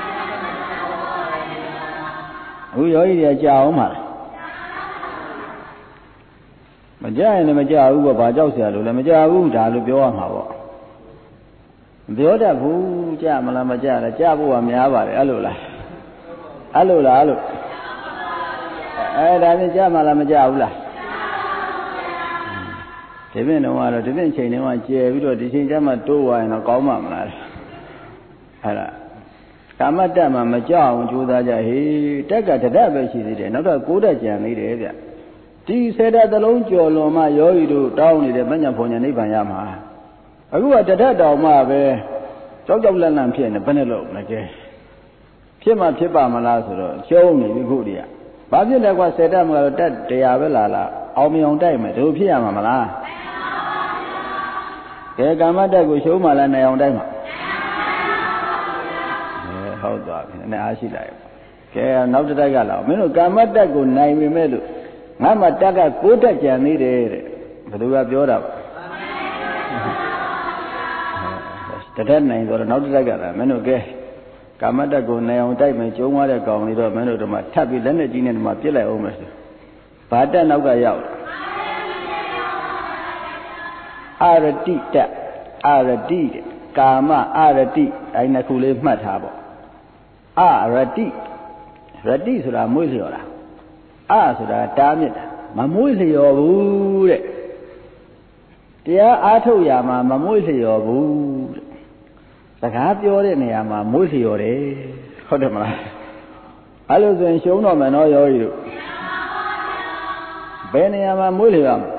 အခုယောဂီတွေကြာအောင်ပါလားမကြာရင်လည်းမကြာဘူးပေါ့ဘာကြောက်เสียလို့လည်းမကြာဘူးဒါလို့ပြောရမှာပေါ့မပြောတတ်ဘူးကြာမလားမကြာလားကြာဖို့ကများပါတယ်အဲ့လိုလားအဲ့လိုလားအဲ့လိုအဲဒါနဲ့ကြာမလားမကြာဘူးလားဒီပြင်တော့ကတော့ဒီပြင်ချိန်တုန်းကကျယ်ပြီးတော့ဒီချိန်ကျမှတိုးသွားရင်တော့ကောင်းမှာမလားအဲ့ဒါကာမတ္တမှာမကြောက်အောင်ကြိုးစားကြဟေးတက်ကတတက်ပဲရှိသေးတယ်နောက်တော့ကိုးတက်ကြံနေတယ်ဗျဒီဆယ်တက်သလုံးကြော်လွန်မှယောဂီတို့တောင်းနေတဲ့မဉ္ဇဉ်ဘုံညာနိဗ္ဗာန်ရမှာအခုကတတက်တောင်မှပဲကြောက်ကြောက်လန့်လန့်ဖြစ်နေဘယ်နဲ့လို့မကဲဖြစ်မှဖြစ်ပါမလားဆိုတော့ကျုံးနေပြီခုတည်းကဘာဖြစ်လဲကွာဆယ်တက်မှာတော့တက်တရားပဲလာလားအောင်မြောင်တိုက်မယ်တို့ဖြစ်ရမှာမလားကဲကာမတ္တကိုရှုံးမှလားနိုင်အောင်တိုက်မှာအဲဟုတ်သွားပြီနဲ့အားရှိလိုက်ကဲနောက်တစ်တိုက်ကလာမင်းတို့ကာမတ္တကိုနိုင်ပြီမဲ့လို့ငါမှတက်ကကိုးတက်ကြံနေတယ်တဲ့ဘယ်သူကပြောတာတတက်နိုင်ဆိုတော့နောက်တစ်တိုက်ကလာမင်းတို့ကဲကာမတ္တကိုနိုင်အောင်တိုက်မယ်ကျုံးသွားတဲ့ကောင်လေးတော့မင်းတို့တို့မှထပ်ပြီးလက်နဲ့ကြီးနဲ့ဒီမှာပြစ်လိုက်အောင်မယ်ဆိုဘာတက်နောက်ကရောက်အာရတိတက်အာရတိတဲ့ကာမအာရတိအဲ့နှစ်ခုလေးမှတ်ထားပေါ့အာရတိရတိဆိုတာမွေးလျော်တာအာဆိုတာတားမြစ်တာမမွေးလျော်ဘူးတဲ့တရားအားထုတ်ရမှာမမွေးလျော်ဘူးတဲ့စကားပြောတဲ့နေရာမှာမွေးလျော်တယ်ဟုတ်တယ်မလားအဲ့လိုဆိုရင်ရှုံးတော့မယ်နော်ယောဂီတို့ဘယ်နေရာမှာမွေးလျော်ရမလဲ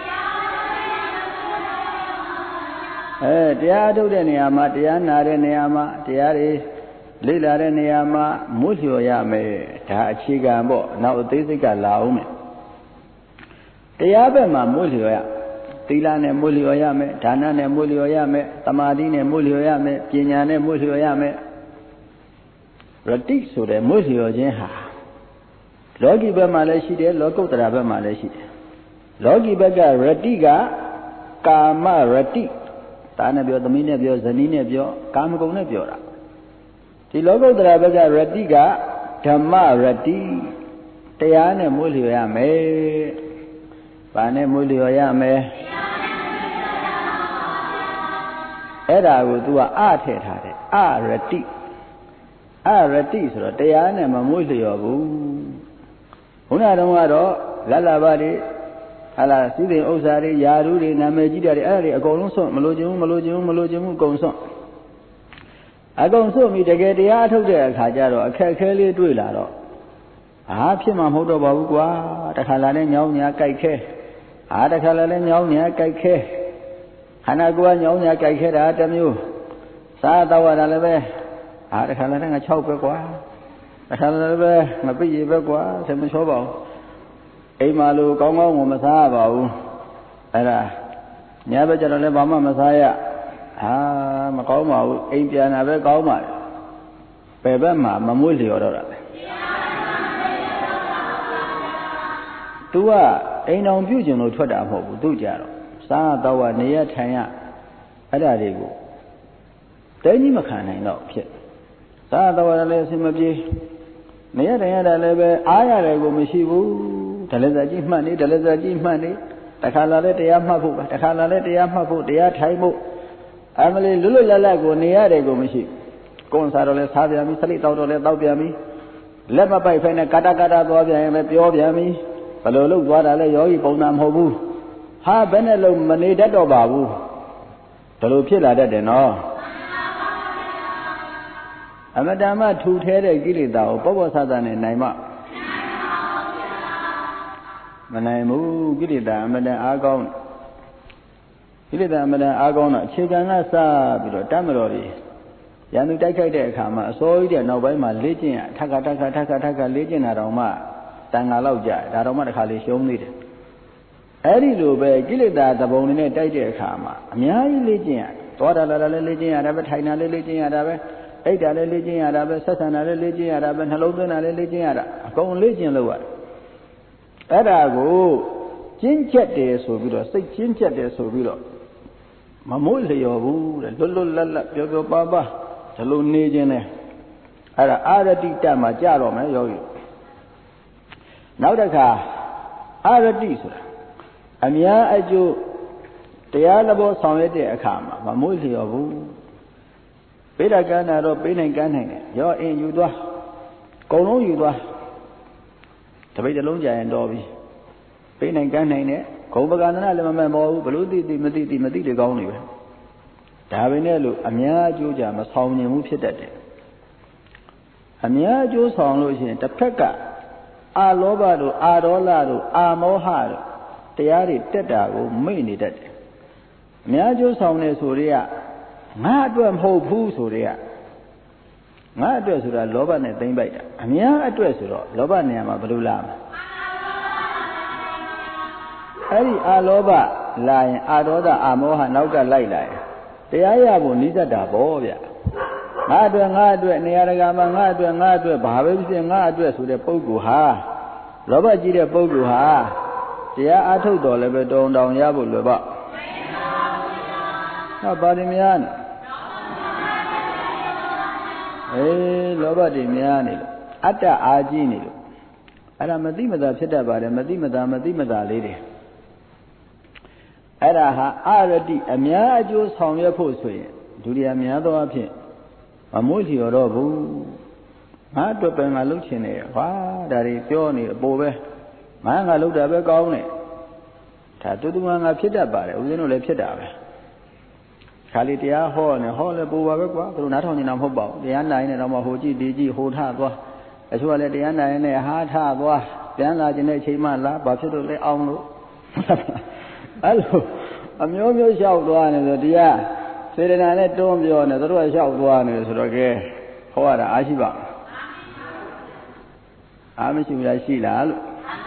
အဲတရားထုတ်တဲ့နေရာမှာတရားနာတဲ့နေရာမှာတရားတွေလေ့လာတဲ့နေရာမှာမွေးလျော်ရမယ်ဒါအခြေခံပေါ့နောက်အသေးစိတ်ကလာအောင်မယ်တရားဘက်မှာမွေးလျော်ရသီလနဲ့မွေးလျော်ရမယ်ဒါနနဲ့မွေးလျော်ရမယ်သမာဓိနဲ့မွေးလျော်ရမယ်ပညာနဲ့မွေးလျော်ရမယ်ရတိဆိုတဲ့မွေးလျော်ခြင်းဟာလောကီဘက်မှာလည်းရှိတယ်လောကုတ္တရာဘက်မှာလည်းရှိတယ်လောကီဘက်ကရတိကကာမရတိဒါနဲ့ပြောသမီးနဲ့ပြောဇနီးနဲ့ပြောကာမဂုဏ်နဲ့ပြောတာဒီလောကုတ္တရာဘက်ကရတိကဓမ္မရတိတရားနဲ့မွေးလျော်ရမယ်ဘာနဲ့မွေးလျော်ရမယ်အဲ့ဒါကို तू ကအထည့်ထားတယ်အရတိအရတိဆိုတော့တရားနဲ့မမွေ့လျော်ဘူးဘုရားတော်ကတော့လတ်လာပါတွေဟာလားစီးတဲ့ဥစ္စာတွေယာရုတွေနာမည်ကြီးတာတွေအဲ့ဒါတွေအကုန်လုံးစွန့်မလို့ခြင်းဘူးမလို့ခြင်းဘူးမလို့ခြင်းဘူးအကုန်စွန့်အကုန်စွန့်ပြီးတကယ်တရားထုတ်တဲ့အခါကျတော့အခက်အခဲလေးတွေ့လာတော့ဟာဖြစ်မှာမဟုတ်တော့ပါဘူးကွာတခါလာနဲ့ညောင်းညာကြိုက်ခဲဟာတခါလာနဲ့ညောင်းညာကြိုက်ခဲခန္ဓာကိုယ်ကညောင်းညာကြိုက်ခဲတာတစ်မျိုးစားတော့ရတာလည်းပဲဟာတခါလာနဲ့ငါ၆ပဲကွာတခါလာလည်းပဲငါပြည့်ရပဲကွာဆက်မချောပါဘူးအိမ်မှာလို့ကောင်းကောင်းကိုမစားပါဘူးအဲ့ဒါညဘက်ကျတော့လည်းဘာမှမစားရဟာမကောင်းပါဘူးအိမ်ပြန်တာပဲကောင်းပါလေဘယ်ဘက်မှာမမွေ့လျော်တော့တာလဲतू ကအိမ်တော်ပြုကျင်လို့ထွက်တာမဟုတ်ဘူးသူကြတော့စားတော့ကနေရထိုင်ရအဲ့ဒါတွေကိုတဲကြီးမခံနိုင်တော့ဖြစ်စားတော့လည်းအဆင်မပြေနေရထိုင်ရတာလည်းပဲအားရတယ်ကိုမရှိဘူးဒလဇာကြီးမှတ်နေဒလဇာကြီးမှတ်နေတခါလာလဲတရားမှတ်ဖို့တခါလာလဲတရားမှတ်ဖို့တရားထိုင်ဖို့အမလေးလွတ်လွတ်လပ်လပ်ကိုနေရတယ်ကိုမရှိကိုယ်စားတော့လဲစားပြန်ပြီစလိတောက်တော့လဲတောက်ပြန်ပြီလက်မပိုက်ဖိုင်နဲ့ကာတာကာတာသွားပြန်ရင်ပဲပြောပြန်ပြီဘယ်လိုလုပ်သွားတာလဲယောဂီပုံနာမဟုတ်ဘူးဟာဘယ်နဲ့လုံးမနေတတ်တော့ပါဘူးဒါလိုဖြစ်လာတတ်တယ်နော်အမတန်မှထူထဲတဲ့ကိလေသာကိုပေါ့ပေါ့ဆဆနဲ့နိုင်မှမနိုင်ဘူးကိလေသာအမတန်အားကောင်းကိလေသာအမတန်အားကောင်းတော့အခြေခံကစပြီးတော့တတ်မတော်တွေရန်သူတိုက်ခိုက်တဲ့အခါမှာအစိုးရတဲ့နောက်ပိုင်းမှာလေ့ကျင့်ရထက်ခါထက်ခါထက်ခါထက်ခါလေ့ကျင့်တာတော့မှတန်ဃာလောက်ကြဒါတော့မှတစ်ခါလေးရှုံးနေတယ်အဲ့ဒီလိုပဲကိလေသာသဘုံတွေနဲ့တိုက်တဲ့အခါမှာအများကြီးလေ့ကျင့်ရသွားတာလာတာလည်းလေ့ကျင့်ရတာပဲထိုင်တာလည်းလေ့ကျင့်ရတာပဲအိတ်တာလည်းလေ့ကျင့်ရတာပဲဆက်ဆံတာလည်းလေ့ကျင့်ရတာပဲနှလုံးသွင်းတာလည်းလေ့ကျင့်ရတာအကုန်လေ့ကျင့်လို့ရတယ်အဲ့ဒါကိုကျင့်ချက်တယ်ဆိုပြီးတော့စိတ်ကျင့်ချက်တယ်ဆိုပြီးတော့မမွေ့လျော်ဘူးတဲ့လွတ်လွတ်လပ်လပ်ပျော်ပျော်ပါပါဒီလိုနေခြင်းနဲ့အဲ့ဒါအာရတိတမှာကြတော့မယ်ယောဂီနောက်တစ်ခါအာရတိဆိုတာအများအကျိုးတရားသဘောဆောင်ရတဲ့အခါမှာမမွေ့လျော်ဘူးပေးတာကမ်းတာတော့ပေးနိုင်ကမ်းနိုင်တယ်ရောအင်းယူသွားအကုန်လုံးယူသွားတပိတ်တစ်လုံးကြာရင်တော်ပြီပေးနိုင်ကမ်းနိုင်တယ်ဂုံပကန္တနာလည်းမမှန်ပါဘူးဘလို့သိသိမသိသိမသိတွေကောင်းနေပဲဒါပဲနဲ့လို့အများအကျိုးကြမဆောင်နိုင်ဘူးဖြစ်တတ်တယ်အများအကျိုးဆောင်လို့ရှိရင်တစ်ဖက်ကအာလောဘတို့အာဒေါသတို့အာမောဟတို့တရားတွေတက်တာကိုမိတ်နေတတ်တယ်အများအကျိုးဆောင်နေဆိုတွေကငါအတွက်မဟုတ်ဘူးဆိုတွေကငါအတွက်ဆိုတာလောဘနဲ့သိမ့်ပိုက်တာအများအတွက်ဆိုတော့လောဘနေရာမှာဘယ်လိုလာမလဲအဲ့ဒီအာလောဘလာရင်အာဒေါသအာမောဟနောက်ကလိုက်လာရင်တရားရဖို့နိစ္စတာပေါ့ဗျငါအတွက်ငါအတွက်နေရာတကာမှာငါအတွက်ငါအတွက်ဘာပဲဖြစ်ငါအတွက်ဆိုတဲ့ပုဂ္ဂိုလ်ဟာလောဘကြီးတဲ့ပုဂ္ဂိုလ်ဟာတရားအားထုတ်တော်လည်းပဲတုံတောင်ရဖို့လွယ်ပါဟောပါရမီများနဲ့အေးလောဘတွေများနေလို့အတ္တအာကြီးနေလို့အဲ့ဒါမသိမသာဖြစ်တတ်ပါတယ်မသိမသာမသိမသာလေးတွေအဲ့ဒါဟာအာရတိအများအကျိုးဆောင်ရွက်ဖို့ဆိုရင်ဒုတိယများသောအဖြစ်မမွေ့လျော်တော့ဘူးငါအတွက်ပဲငါလှုပ်ချင်တယ်ဟာဒါတွေပြောနေအပေါ်ပဲငါငါလှုပ်တာပဲကောင်းတယ်ဒါတူတူငါငါဖြစ်တတ်ပါတယ်ဦးဇင်းတို့လည်းဖြစ်တာပဲခါလေးတရားဟောနေဟောလဲပူပါပဲကွာသူတို့နားထောင်နေတာမဟုတ်ပါဘူးတရားနိုင်နေတော့မှဟိုကြည့်ဒီကြည့်ဟိုထသွားအချို့ကလည်းတရားနိုင်နေဟာထသွားပြန်လာခြင်းတဲ့အချိန်မှလာဘာဖြစ်လို့လဲအောင်လို့အဲ့လိုအမျိုးမျိုးလျှောက်သွားနေဆိုတရားစေတနာနဲ့တွန်းပြောနေသူတို့ကလျှောက်သွားနေဆိုတော့ကဲဟောရတာအားရှိပါအားမရှိဘူးလားရှိလားလို့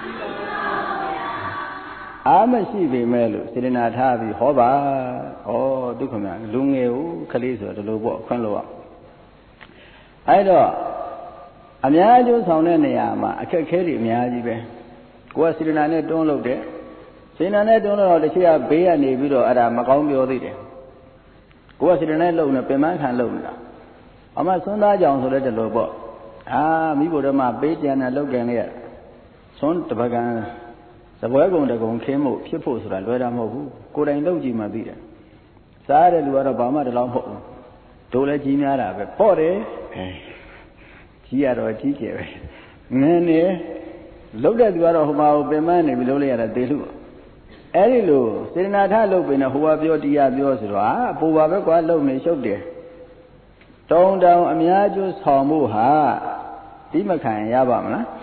အားမရှိပေမဲ့လို့စေတနာထားပြီးဟောပါဩဒုက္ခမလူငယ်ကိုခလေးဆိုတော့ဒီလိုပေါ့ခွင့်လို့အောင်အဲ့တော့အများကျိုးဆောင်တဲ့နေရာမှာအခက်ခဲတွေအများကြီးပဲကိုယ်ကစေတနာနဲ့တွန်းလို့တဲ့စေတနာနဲ့တွန်းလို့တော့တချို့ကဘေးကနေပြီးတော့အဲ့ဒါမကောင်းပြောသေးတယ်ကိုယ်ကစေတနာနဲ့လုံနေပင်မခံလုံနေတာအမဆွမ်းသားကြောင်ဆိုတဲ့ဒီလိုပေါ့အာမိဘတို့မှပေးကြံတဲ့လောက်ကန်လေးကဆွမ်းတပကံသပွဲကုံတကုံခင်းဖို့ဖြစ်ဖို့ဆိုတာလွယ်တာမဟုတ်ဘူးကိုယ်တိုင်လုပ်ကြည့်မှသိတယ်စားတဲ့လူကတော့ဘာမှတလောင်းဖို့တို့လည်းကြီးများတာပဲပေါ့တယ်အဲကြီးရတော့ကြီးကျယ်ပဲငန်းနေလှုပ်တဲ့သူကတော့ဟိုမှာပင်မနေပြီးလှုပ်လိုက်ရတာသေလူအဲ့ဒီလိုစေတနာထလှုပ်ပင်တော့ဟိုကပြောတရားပြောဆိုတော့ဟာအပူပါပဲကွာလှုပ်နေရှုပ်တယ်တုံတောင်အများကျိုးဆောင်မှုဟာဒီမခံရပါမလား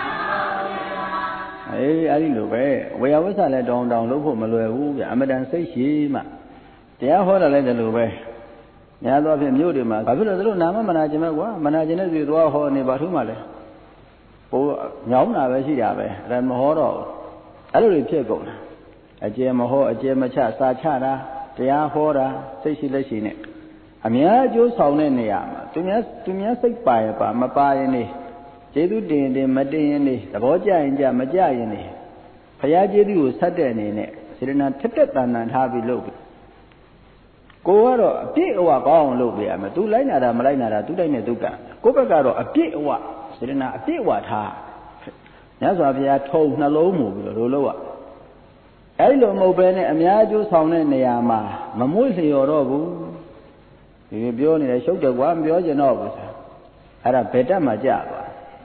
အေးအဲ့ဒီလိုပဲဝေယဝိဆလည်းတောင်တောင်လှုပ်ဖို့မလွယ်ဘူးဗျအမတန်စိတ်ရှိမှတရားဟောတာလည်းဒီလိုပဲများသောဖြင့်မြို့တွေမှာဘာဖြစ်လို့သူတို့နာမမနာခြင်းပဲကွာမနာခြင်းနဲ့သူသွားဟောနေပါထူးမှလဲပိုညောင်းတာပဲရှိတာပဲအဲ့မဟောတော့အဲ့လိုတွေဖြစ်ကုန်တာအကျယ်မဟောအကျယ်မချစာချတာတရားဟောတာစိတ်ရှိလက်ရှိနဲ့အများအကျိုးဆောင်တဲ့နေရာမှာသူများသူများစိတ်ပါရပါမပါရင်နေကျေးဇူးတင်တင်မတင်ရင်နေသဘောကျရင်ကြမကြရင်နေဘုရားကျေးဇူးကိုဆက်တဲ့အနေနဲ့စေတနာထက်တက်တန်တန်ထားပြီးလုပ်ပြီးကိုကတော့အပြည့်အဝကောင်းအောင်လုပ်ပေးရမယ်သူလိုက်နာတာမလိုက်နာတာသူတိုက်နဲ့သူကကိုဘက်ကတော့အပြည့်အဝစေတနာအပြည့်အဝထားမြတ်စွာဘုရားထုံနှလုံးမူပြီးတော့လို့လုပ်ရအဲ့လိုမဟုတ်ဘဲနဲ့အများအကျိုးဆောင်တဲ့နေရာမှာမမွေ့လျော်တော့ဘူးဒီပြောနေတယ်ရှုပ်တယ်ကွာမပြောချင်တော့ဘူးဆိုအဲ့ဒါဘယ်တက်မှကြပါ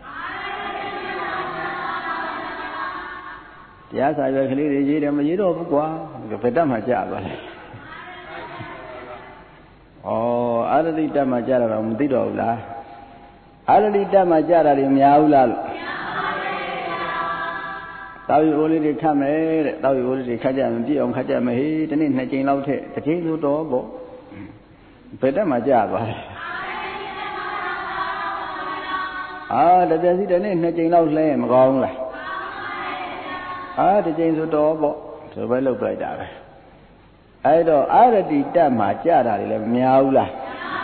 တရားစာရွက်ကလေးတွေရေးတယ်မရေးတော့ဘူးကွာဘယ်တက်မှကြပါလဲဩအာရတိတက်မှကြတာတော့မသိတော့ဘူးလားအာရတိတက်မှကြတာတွေများဘူးလားလို့တောက်ရီအိုးလေးတွေခတ်မယ်တဲ့တောက်ရီအိုးလေးတွေခတ်ကြမယ်ပြည့်အောင်ခတ်ကြမယ်ဟေးဒီနေ့နှစ်ကြိမ်လောက်ထက်တစ်ကြိမ်ဆိုတော့ပေါ့ဘယ်တက်မှကြပါလဲအာတပြည့်စီဒီနေ့နှစ်ကြိမ်လောက်လဲမကောင်းလားအာတစ်ကြိမ်ဆိုတော့ပေါ့ဒီပဲလောက်လိုက်တာပဲအဲ့တော့အာရတိတက်မှကြတာတွေလည်းမများဘူးလား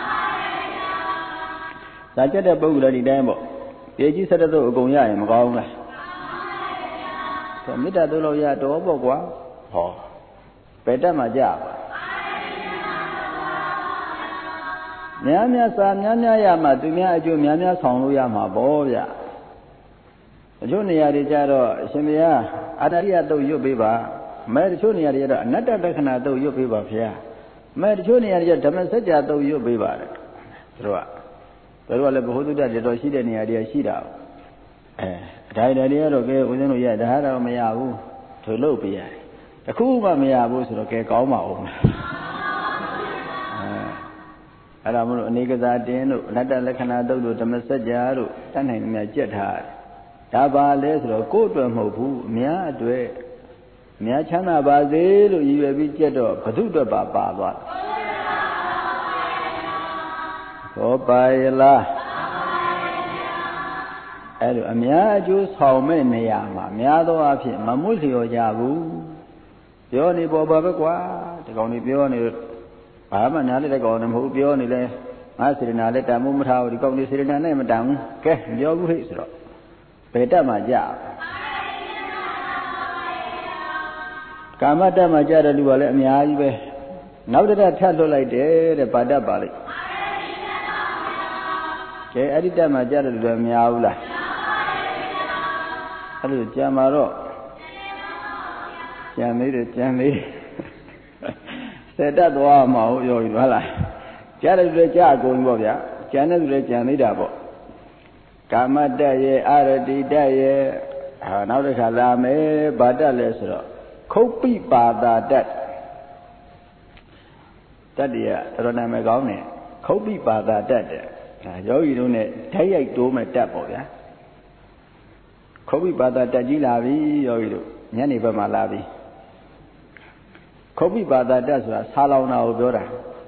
ဒါကြတဲ့ပုဂ္ဂိုလ်လည်းဒီတိုင်းပေါ့ပြေကြီးဆက်တဲ့သူအကုန်ရရင်မကောင်းဘူးလားဆိုမေတ္တာတို့လို့ရတော့ပေါ့ကွာဟောဘယ်တက်မှကြပါများများစာများများရမှသူများအကျိုးများများဆောင်လို့ရမှာပေါ့ဗျအကျိုးနေရာတွေကြတော့အရှင်ဘုရားအာတရိယတုတ်ရွတ်ပေးပါမဲတချို့နေရာတွေကြတော့အနတ္တလက္ခဏာတုတ်ရွတ်ပေးပါဗျာမဲတချို့နေရာတွေကျဓမ္မစကြာတုတ်ရွတ်ပေးပါတယ်သူတို့ကသူတို့ကလည်းဘ ഹു တုတ္တတော်ရှိတဲ့နေရာတွေရှိတာအဲအတိုင်းတိုင်းတွေကတော့ကဲဦးဇင်းတို့ရဒါတော့မရဘူးသူလုပ်ပေးရတယ်တခုမှမရဘူးဆိုတော့ကဲကောင်းပါဦးအဲ့ဒါမလို့အနေကစားတင်းတို့အနတ္တလက္ခဏာတုတ်တို့ဓမ္မစကြာတို့တတ်နိုင်နေမြတ်ကြက်ထားတယ်ဒါပါလဲဆိုတော့ကိုယ့်အတွက်မဟုတ်ဘူးအများအတွက်အများချမ်းသာပါစေလို့ရည်ရွယ်ပြီးကြက်တော့ဘု து အတွက်ပါပါသွားတယ်ဘောပါရလားအဲ့လိုအများအကျိုးဆောင်မဲ့နေရာမှာများသောအားဖြင့်မမွတ်လျော်ကြဘူးပြောနေပေါ်ပါပဲကွာဒီကောင်ကြီးပြောနေဘာမှနားလည်းကောင်လည်းမဟုတ်ပြောနေလဲငါစေတနာလည်းတန်မှုမထားဘူးဒီကောင်ကြီးစေတနာနဲ့မတန်ဘူးကဲမပြောဘူးဟဲ့ဆိုတော့ဘယ်တက်မှကြကာမတက်မှကြတဲ့လူကလည်းအများကြီးပဲနောက်တစ်ထပ်လွတ်လိုက်တယ်တဲ့ဗာတက်ပါလိမ့်ကဲအဲ့ဒီတက်မှကြတဲ့လူလည်းမများဘူးလားအဲ့လိုကြံပါတော့ကြံသေးတယ်ကြံသေးစေတတ်သွားမှာဟုတ်ရောပြီဟုတ်လားကြားတဲ့လူလည်းကြားအကုန်ပြီပေါ့ဗျာကြံတဲ့လူလည်းကြံသေးတာပေါ့ကာမတက်ရဲ့အာရတိတက်ရဲ့ဟာနောက်တစ်ခါလာမယ်ဗာတက်လဲဆိုတော့ခုတ်ပိပါတာတက်တက်တည်းကတော်တော်နာမည်ကောင်းတယ်ခုတ်ပိပါတာတက်တယ်ဒါယောဂီတို့ ਨੇ ဓာတ်ရိုက်တိုးမဲ့တက်ပေါ့ဗျာခုတ်ပိပါတာတက်ကြီးလာပြီယောဂီတို့ညနေဘက်မှာလာပြီခုတ်ပိပါတာတက်ဆိုတာဆာလောင်တာကိုပြောတာ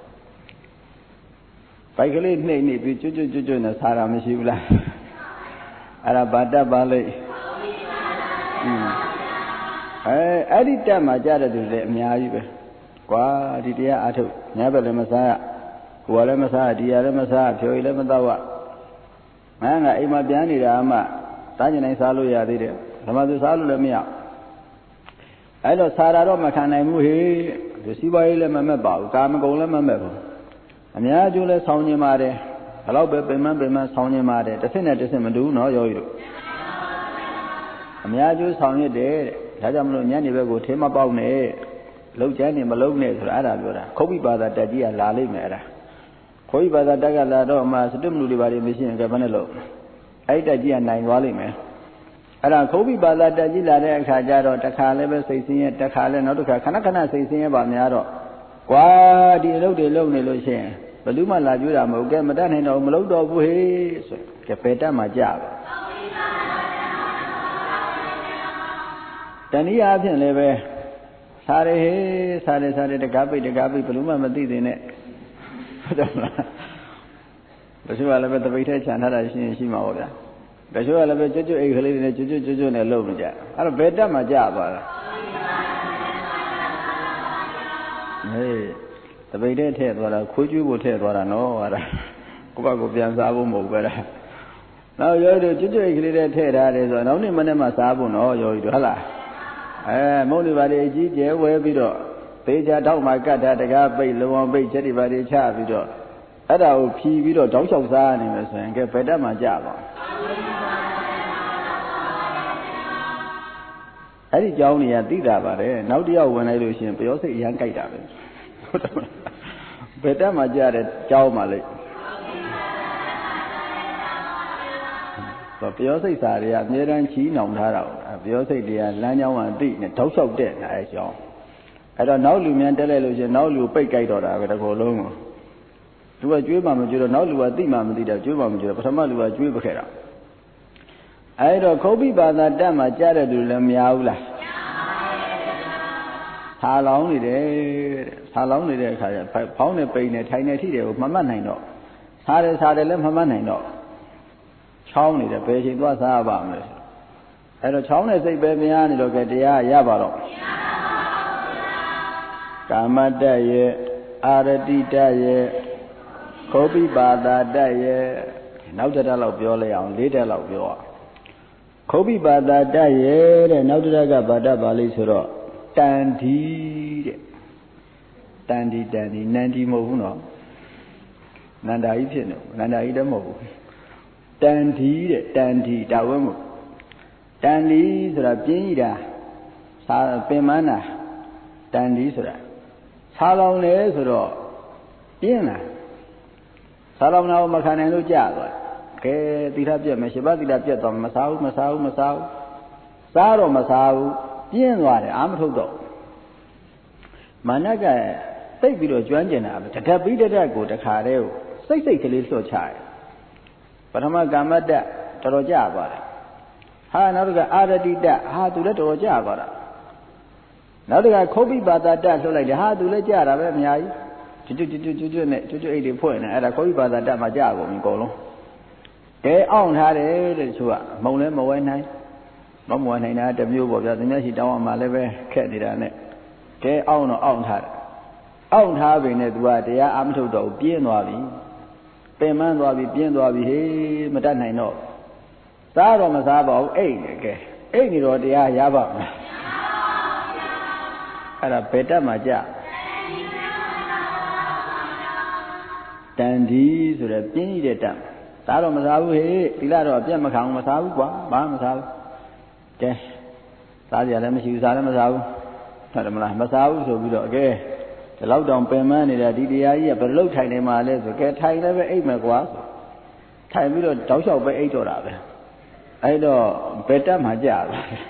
ဘိုက်ကလေးနှိမ့်နေပြီးကျွတ်ကျွတ်ကျွတ်ကျွတ်နဲ့ဆာတာမရှိဘူးလားအဲ့ဒါဗာတက်ပါလိမ့်อืมအဲအဲ့ဒီတက်မှာကြားတဲ့သူတွေအများကြီးပဲကွာဒီတရားအထုတ်ညဘက်လည်းမစားရကိုယ်လည်းမစားရဒီရလည်းမစားရဖြိုရလည်းမတော့ရငါငါအိမ်မှာပြန်နေတာမှတားကျင်နိုင်စားလို့ရသေးတယ်ဓမ္မသူစားလို့လည်းမရအဲ့တော့စားတာတော့မခံနိုင်ဘူးဟေ့ဒီစီးပွားရေးလည်းမမက်ပါဘူးကာမဂုဏ်လည်းမမက်ဘူးအများအကျိုးလည်းဆောင်းကျင်ပါတယ်ဘလောက်ပဲပင်မပင်မဆောင်းကျင်ပါတယ်တစ်ဆင့်နဲ့တစ်ဆင့်မတူဘူးနော်ယောဂီတို့အများကျိုးဆောင်ရတဲ့ဒါကြောင့်မလို့ညနေဘက်ကိုထင်းမပေါက်နဲ့လောက်ကျန်းနေမလုံးနဲ့ဆိုတာအဲ့ဒါပြောတာခုတ်ပိပါဒတက်ကြီးကလာလိမ့်မယ်အဲ့ဒါခုတ်ပိပါဒတက်ကလာတော့မှစတုမလူတွေဘာတွေမရှိရင်ကဘယ်နဲ့လို့အဲ့တက်ကြီးကနိုင်သွားလိမ့်မယ်အဲ့ဒါခုတ်ပိပါဒတက်ကြီးလာတဲ့အခါကျတော့တစ်ခါလည်းပဲစိတ်ဆင်းရဲတစ်ခါလည်းနောက်တစ်ခါခဏခဏစိတ်ဆင်းရဲပါများတော့ကွာဒီအလုပ်တွေလုပ်နေလို့ရှိရင်ဘယ်သူမှလာကြွတာမဟုတ်ကဲမတတ်နိုင်တော့မလုပ်တော့ဘူးဟေးဆိုကဲဘယ်တတ်မှကြပါတဏှာအဖြစ်လည်းပဲစားရဟေးစားရစားရတကားပိတ်တကားပိတ်ဘယ်လိုမှမသိသေးနဲ့ဟုတ်တယ်မလားတချို့ကလည်းပဲတပိတ်ထဲခြံထားတာရှိရင်ရှိမှာပေါ့ဗျာတချို့ကလည်းပဲကျွတ်ကျွတ်အိတ်ကလေးတွေနဲ့ကျွတ်ကျွတ်ကျွတ်ကျွတ်နဲ့လုပ်နေကြအဲ့တော့ဘယ်တက်မှကြပါလားဟေးတပိတ်ထဲထည့်သွားတာခွေးကျွေးဖို့ထည့်သွားတာနော်ဟာဒါကိုယ့်ဘက်ကိုပြန်စားဖို့မဟုတ်ပဲလားနောက်ရောတို့ကျွတ်ကျွတ်အိတ်ကလေးတွေထည့်ထားတယ်ဆိုတော့နောက်နေ့မနေ့မှစားဖို့နော်ရောတို့ဟုတ်လားအဲမုန်းနေပါလေအကြီးကျယ်ဝဲပြီးတော့သေချာတော့မှကတ်တာတကားပိတ်လုံအောင်ပိတ်ချက်တွေပါတွေချပြီးတော့အဲ့ဒါကိုဖြီးပြီးတော့တောက်လျှောက်စားနေမယ်ဆိုရင်ကဲဘယ်တက်မှကြပါအဲ့ဒီကြောင်းတွေကသိတာပါတယ်နောက်တစ်ယောက်ဝင်လိုက်လို့ရှိရင်ပျောစိတ်အရန်ကြိုက်တာပဲဟုတ်တယ်မလားဘယ်တက်မှကြတဲ့ကြောင်းမှလေပျောစိတ်စာတွေကအများတန်းချီးနှောင်ထားတာပျောစိတ်တွေကလမ်းကြောင်းကအတိနဲ့တောက်လျှောက်တဲ့အဲအကြောင်းအဲ့တော့နောက်လူများတက်လိုက်လို့ရှိရင်နောက်လူပိတ်ကြိုက်တော့တာပဲတစ်ခုလုံးကိုသူကကျွေးမှမကျွေးတော့နောက်လူကသိမှမသိတော့ကျွေးမှမကျွေးတော့ပထမလူကကျွေးပခဲ့တာအဲ့တော့ခုတ်ပိပါဒတက်မှကြားတဲ့သူလည်းမများဘူးလားဆာလောင်းနေတယ်တဲ့ဆာလောင်းနေတဲ့အခါကျဖောင်းနေပိန်နေထိုင်နေထိတယ်ကိုမမှတ်နိုင်တော့ဆာတယ်ဆာတယ်လည်းမမှတ်နိုင်တော့ချောင်းနေတယ်ဘယ်ချိန်သွားစားပါမလဲအဲ့တော့ချောင်းတဲ့စိတ်ပဲများနေတော့ကဲတရားရပါတော့ကာမတ္တရဲ့အာရတိတ္တရဲ့ခောပိပါဒတ္တရဲ့နောက်တစ်တက်လောက်ပြောလိုက်အောင်လေးတက်လောက်ပြောအောင်ခောပိပါဒတ္တရဲ့တဲ့နောက်တစ်တက်ကဘာတတ်ပါလိမ့်ဆိုတော့တန်ဒီတဲ့တန်ဒီတန်ဒီနန္ဒီမဟုတ်ဘူးနော်နန္ဒာကြီးဖြစ်နေနန္ဒာကြီးလည်းမဟုတ်ဘူးတန်ဒီတဲ့တန်ဒီတာဝဲမို့တန်ဒီဆိုတာပြင်းကြီးတာစာပင်မနာတန်ဒီဆိုတာဆာလောင်လေဆိုတော့ပြင်းလာဆာလောင်နာကိုမခံနိုင်လို့ကြာသွားကဲသီလပြတ်မယ်ရှင်ဘသီလပြတ်သွားမစားဘူးမစားဘူးမစားဘူးစားတော့မစားဘူးပြင်းသွားတယ်အာမထုတ်တော့မာနကသိပ်ပြီးတော့ကျွမ်းကျင်တာပဲတထပ်ပြီးတထပ်ကိုတခါတည်းကိုစိတ်စိတ်ကလေးလွှတ်ချတယ်ပထမကာမတ္တတော်တော်ကြာသွားတယ်ဟာနောက်တစ်ခါအာရတိတ္တဟာသူလည်းတော်တော်ကြာသွားတာနောက်တစ်ခါခောပိပါဒတ္တလွှတ်လိုက်တယ်ဟာသူလည်းကြာတာပဲအများကြီးကျွတ်ကျွတ်ကျွတ်ကျွတ်နဲ့ကျွတ်ကျွတ်အိတ်တွေဖွင့်နေအဲ့ဒါခောပိပါဒတ္တမှာကြာကုန်ပြီအကုန်လုံးကဲအောင့်ထားတယ်တဲ့သူကမုံလည်းမဝဲနိုင်မမဝဲနိုင်တာတမျိုးပေါ့ဗျာသူများရှိတောင်းအောင်မှလည်းပဲခက်နေတာနဲ့ကဲအောင့်တော့အောင့်ထားတယ်အောင့်ထားပြီနဲ့သူကတရားအမထုတ်တော့ပြင်းသွားပြီပင်မသွားပြီပြင်းသွားပြီဟေးမတတ်နိုင်တော့စားတော့မစားပါဘူးအိတ်နေကဲအိတ်နေတော့တရားရပါမလားအဲ့ဒါဘယ်တက်မှကြတန်ဒီဆိုတဲ့ပြင်းကြီးတဲ့တက်စားတော့မစားဘူးဟေးဒီလာတော့အပြတ်မခံဘူးမစားဘူးကွာဘာမှမစားဘူးကဲစားကြလည်းမရှိဘူးစားလည်းမစားဘူးဟုတ်တယ်မလားမစားဘူးဆိုပြီးတော့အကဲဒီလောက်တောင်ပင်မနေတာဒီတရားကြီးကဘယ်လိုထိုင်နေမှာလဲဆိုကဲထိုင်လည်းပဲအိတ်မယ်ကွာဆိုထိုင်ပြီးတော့တောက်လျှောက်ပဲအိတ်တော့တာပဲအဲ့တော့ဘယ်တက်မှကြလား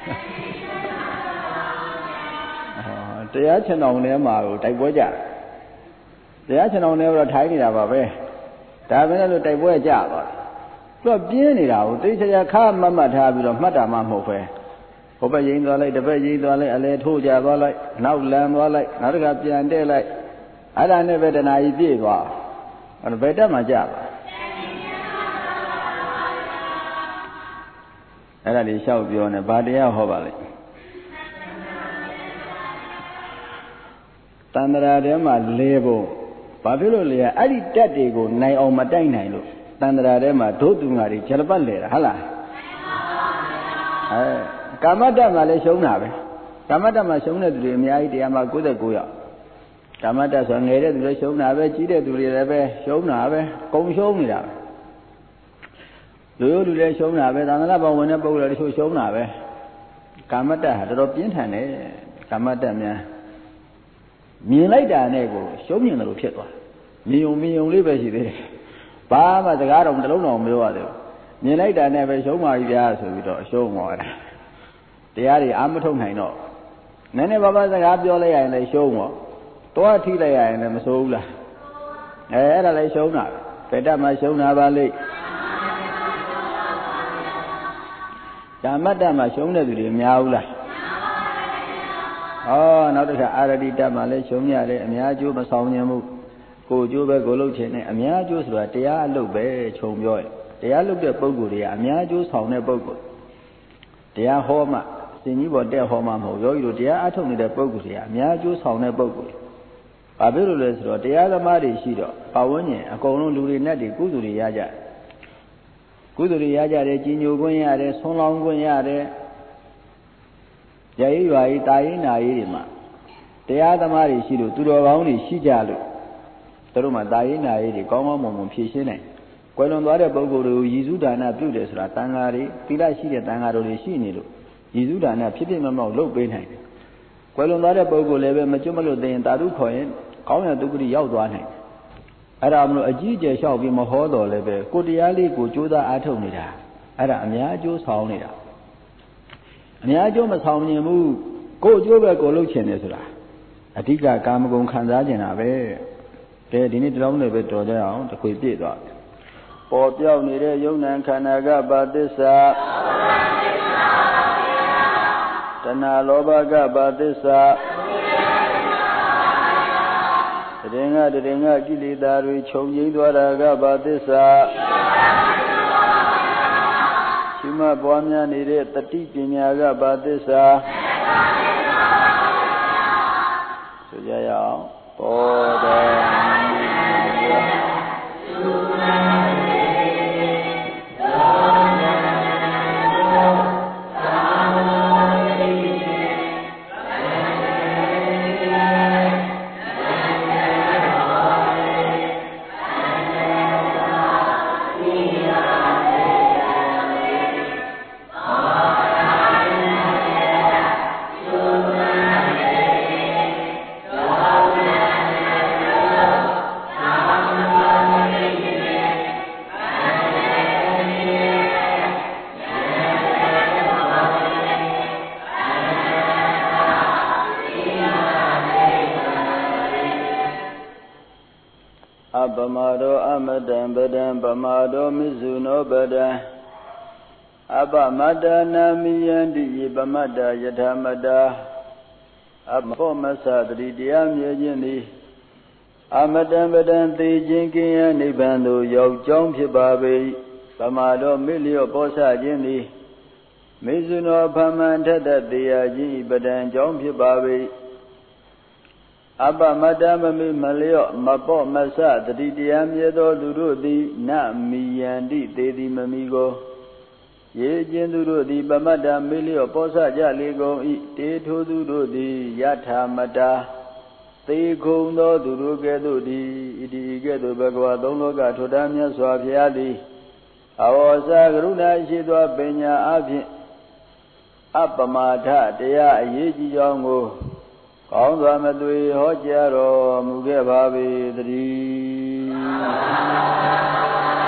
တရားချင်တော်ထဲမှာကိုတိုက်ပွဲကြတရားချင်တော်ထဲတော့ထိုင်နေတာပါပဲဒါပဲလို့တိုက်ပွဲကြသွားတယ်သူကပြင်းနေတာကိုတိတ်ချာခါမတ်မတ်ထားပြီးတော့မှတ်တာမှမဟုတ်ပဲဟိုဘက်ရင်းသွားလိုက်တစ်ဘက်ရင်းသွားလိုက်အလဲထိုးကြသွားလိုက်နောက်လန်သွားလိုက်နောက်တစ်ခါပြန်တဲ့လိုက်အဲ့ဒါနဲ့ပဲတဏှာကြီးပြည့်သွားအဲ့ဘယ်တက်မှကြပါအဲ့ဒါလေးလျှောက်ပြောနေဗာတရားဟောပါလိမ့်တန္တရာထဲမှာလဲဖို့ဘာဖြစ်လို့လဲအဲ့ဒီတက်တွေကိုနိုင်အောင်မတိုက်နိုင်လို့တန္တရာထဲမှာဒုသူငါတွေဂျလပတ်လဲတာဟုတ်လားအဲကာမတ္တမှာလည်းရှုံးတာပဲကာမတ္တမှာရှုံးတဲ့သူတွေအများကြီးတရားမှာ၉၉ယောက်ကာမတ္တဆိုငယ်တဲ့သူလည်းရှုံးတာပဲကြီးတဲ့သူတွေလည်းပဲရှုံးတာပဲကုံရှုံးနေတာပဲလူရိုးလူလည်းရှုံးတာပဲသံဃာဘဝင်တဲ့ပုဂ္ဂိုလ်တွေရှုံးတာပဲကာမတ္တဟာတော်တော်ပြင်းထန်တယ်ကာမတ္တများမြင်လိုက်တာနဲ့ကိုရှုံးမြင်တယ်လို့ဖြစ်သွားမြင်ုံမြင်ုံလေးပဲရှိသေးတယ်ဘာမှစကားတော့တစ်လုံးတော့မပြောရသေးဘူးမြင်လိုက်တာနဲ့ပဲရှုံးပါပြီဗျာဆိုပြီးတော့အရှုံးသွားတယ်တရားတွေအာမထုတ်နိုင်တော့နည်းနည်းပါးပါးစကားပြောလိုက်ရရင်လည်းရှုံးတော့တွားထိလိုက်ရရင်လည်းမဆိုးဘူးလားအဲအဲ့ဒါလည်းရှုံးတာပဲဘယ်တတ်မှရှုံးတာပါလိမ့်ဓမ္မတ္တမှာရှုံးတဲ့သူတွေများဘူးလားဩနောက်တစ်ခါအာရတိတမှာလည်းရှုံးရတယ်အများကျိုးမဆောင်ဉာဏ်မှုကိုကျိုးပဲကိုလုပ်ချင်တယ်အများကျိုးဆိုတာတရားအလုပ်ပဲခြုံပြောရင်တရားလုပ်တဲ့ပုဂ္ဂိုလ်တွေကအများကျိုးဆောင်တဲ့ပုဂ္ဂိုလ်တရားဟောမှစင်ကြီးပေါ်တက်ဟောမှမဟုတ်ယောဂီတို့တရားအထုတ်နေတဲ့ပုဂ္ဂိုလ်တွေကအများကျိုးဆောင်တဲ့ပုဂ္ဂိုလ်ဘာဖြစ်လို့လဲဆိုတော့တရားသမားတွေရှိတော့ပတ်ဝန်းကျင်အကုန်လုံးလူတွေနဲ့တွေကုသိုလ်တွေရကြကုသိုလ်တွေရကြတယ်ကြီးညိုခွင့်ရတယ်ဆွမ်းလောင်းခွင့်ရတယ်ရည်ရွာရေးတာရေးနာရေးတွေမှာတရားသမားတွေရှိလို့သူတော်ကောင်းတွေရှိကြလို့တို့မှတာရေးနာရေးတွေကောင်းကောင်းမွန်မွန်ဖြည့်ရှင်းနိုင်ကွယ်လွန်သွားတဲ့ပုဂ္ဂိုလ်တွေကိုရည်စူးဒါနပြုတယ်ဆိုတာတန်ဃာတွေသီလရှိတဲ့တန်ဃာတော်တွေရှိနေလို့ရည်စူးဒါနဖြစ်ဖြစ်မမောက်လုပ်ပေးနိုင်တယ်ကွယ်လွန်သွားတဲ့ပုဂ္ဂိုလ်လည်းပဲမကျွတ်မလွတ်သိရင်တာတုခေါ်ရင်ကောင်းရတုပ္ပတိရောက်သွားနိုင်တယ်အဲ့ဒါမလို့အကြီးအကျယ်လျှောက်ပြီးမဟောတော်လည်းပဲကိုတရားလေးကိုကြိုးစားအားထုတ်နေတာအဲ့ဒါအများအကျိုးဆောင်နေတာအများအကျိုးမဆောင်မြင်ဘူးကိုအကျိုးပဲကိုလုပ်ချင်တယ်ဆိုတာအဓိကကာမဂုဏ်ခံစားကျင်တာပဲကဲဒီနေ့တလုံးနဲ့ပဲတော်ကြအောင်တစ်ခွေပြည့်သွားပေါ်ပြောက်နေတဲ့ယုံနံခန္ဓာကဘာသစ္စာတဏှာလောဘကဘာသစ္စာတရင်ကတရင်ကကိလေသာတွေခြုံငိမ့်သွားတာကဘာသစ္စာရှိမှပွားများနေတဲ့တတိပညာကဘာသစ္စာဆိုကြရအောင်ပေါ်တယ်ပမာရောအမတံပဒံပမာရောမိစုနောပဒံအပမတ္တနာမိယန္တိပမတ္တယထာမတ္တအမောမသတတိတရားမြဲခြင်းသည်အမတံပဒံသေခြင်းကင်းရနိဗ္ဗာန်သို့ရောက်ကြောင်းဖြစ်ပါပေ၏ပမာရောမိလျော့ပေါ်ဆခြင်းသည်မိစုနောဖမံထတတေယခြင်းပဒံကြောင်းဖြစ်ပါပေ၏အပမတ္တမမိမလျော့မပေါ့မဆတတိတရားမြဲသောသူတို့သည်နမိယန္တိသေသည်မမီကိုရေခြင်းသူတို့သည်ပမတ္တမိလျော့ပေါ်ဆကြလေကုန်၏တေထိုသူတို့သည်ယထာမတ္တသေခုံသောသူတို့ကဲ့သို့သည်ဣတိကဲ့သို့ဘဂဝါသုံးလောကထွတ်တမ်းမြတ်စွာဘုရားသည်အဝေါစာကရုဏာရှိသောပညာအဖြင့်အပမာထတရားအရေးကြီးကြောင်းကိုကောင်းစွာမသွေဟောကြားတော်မူခဲ့ပါပေတည်း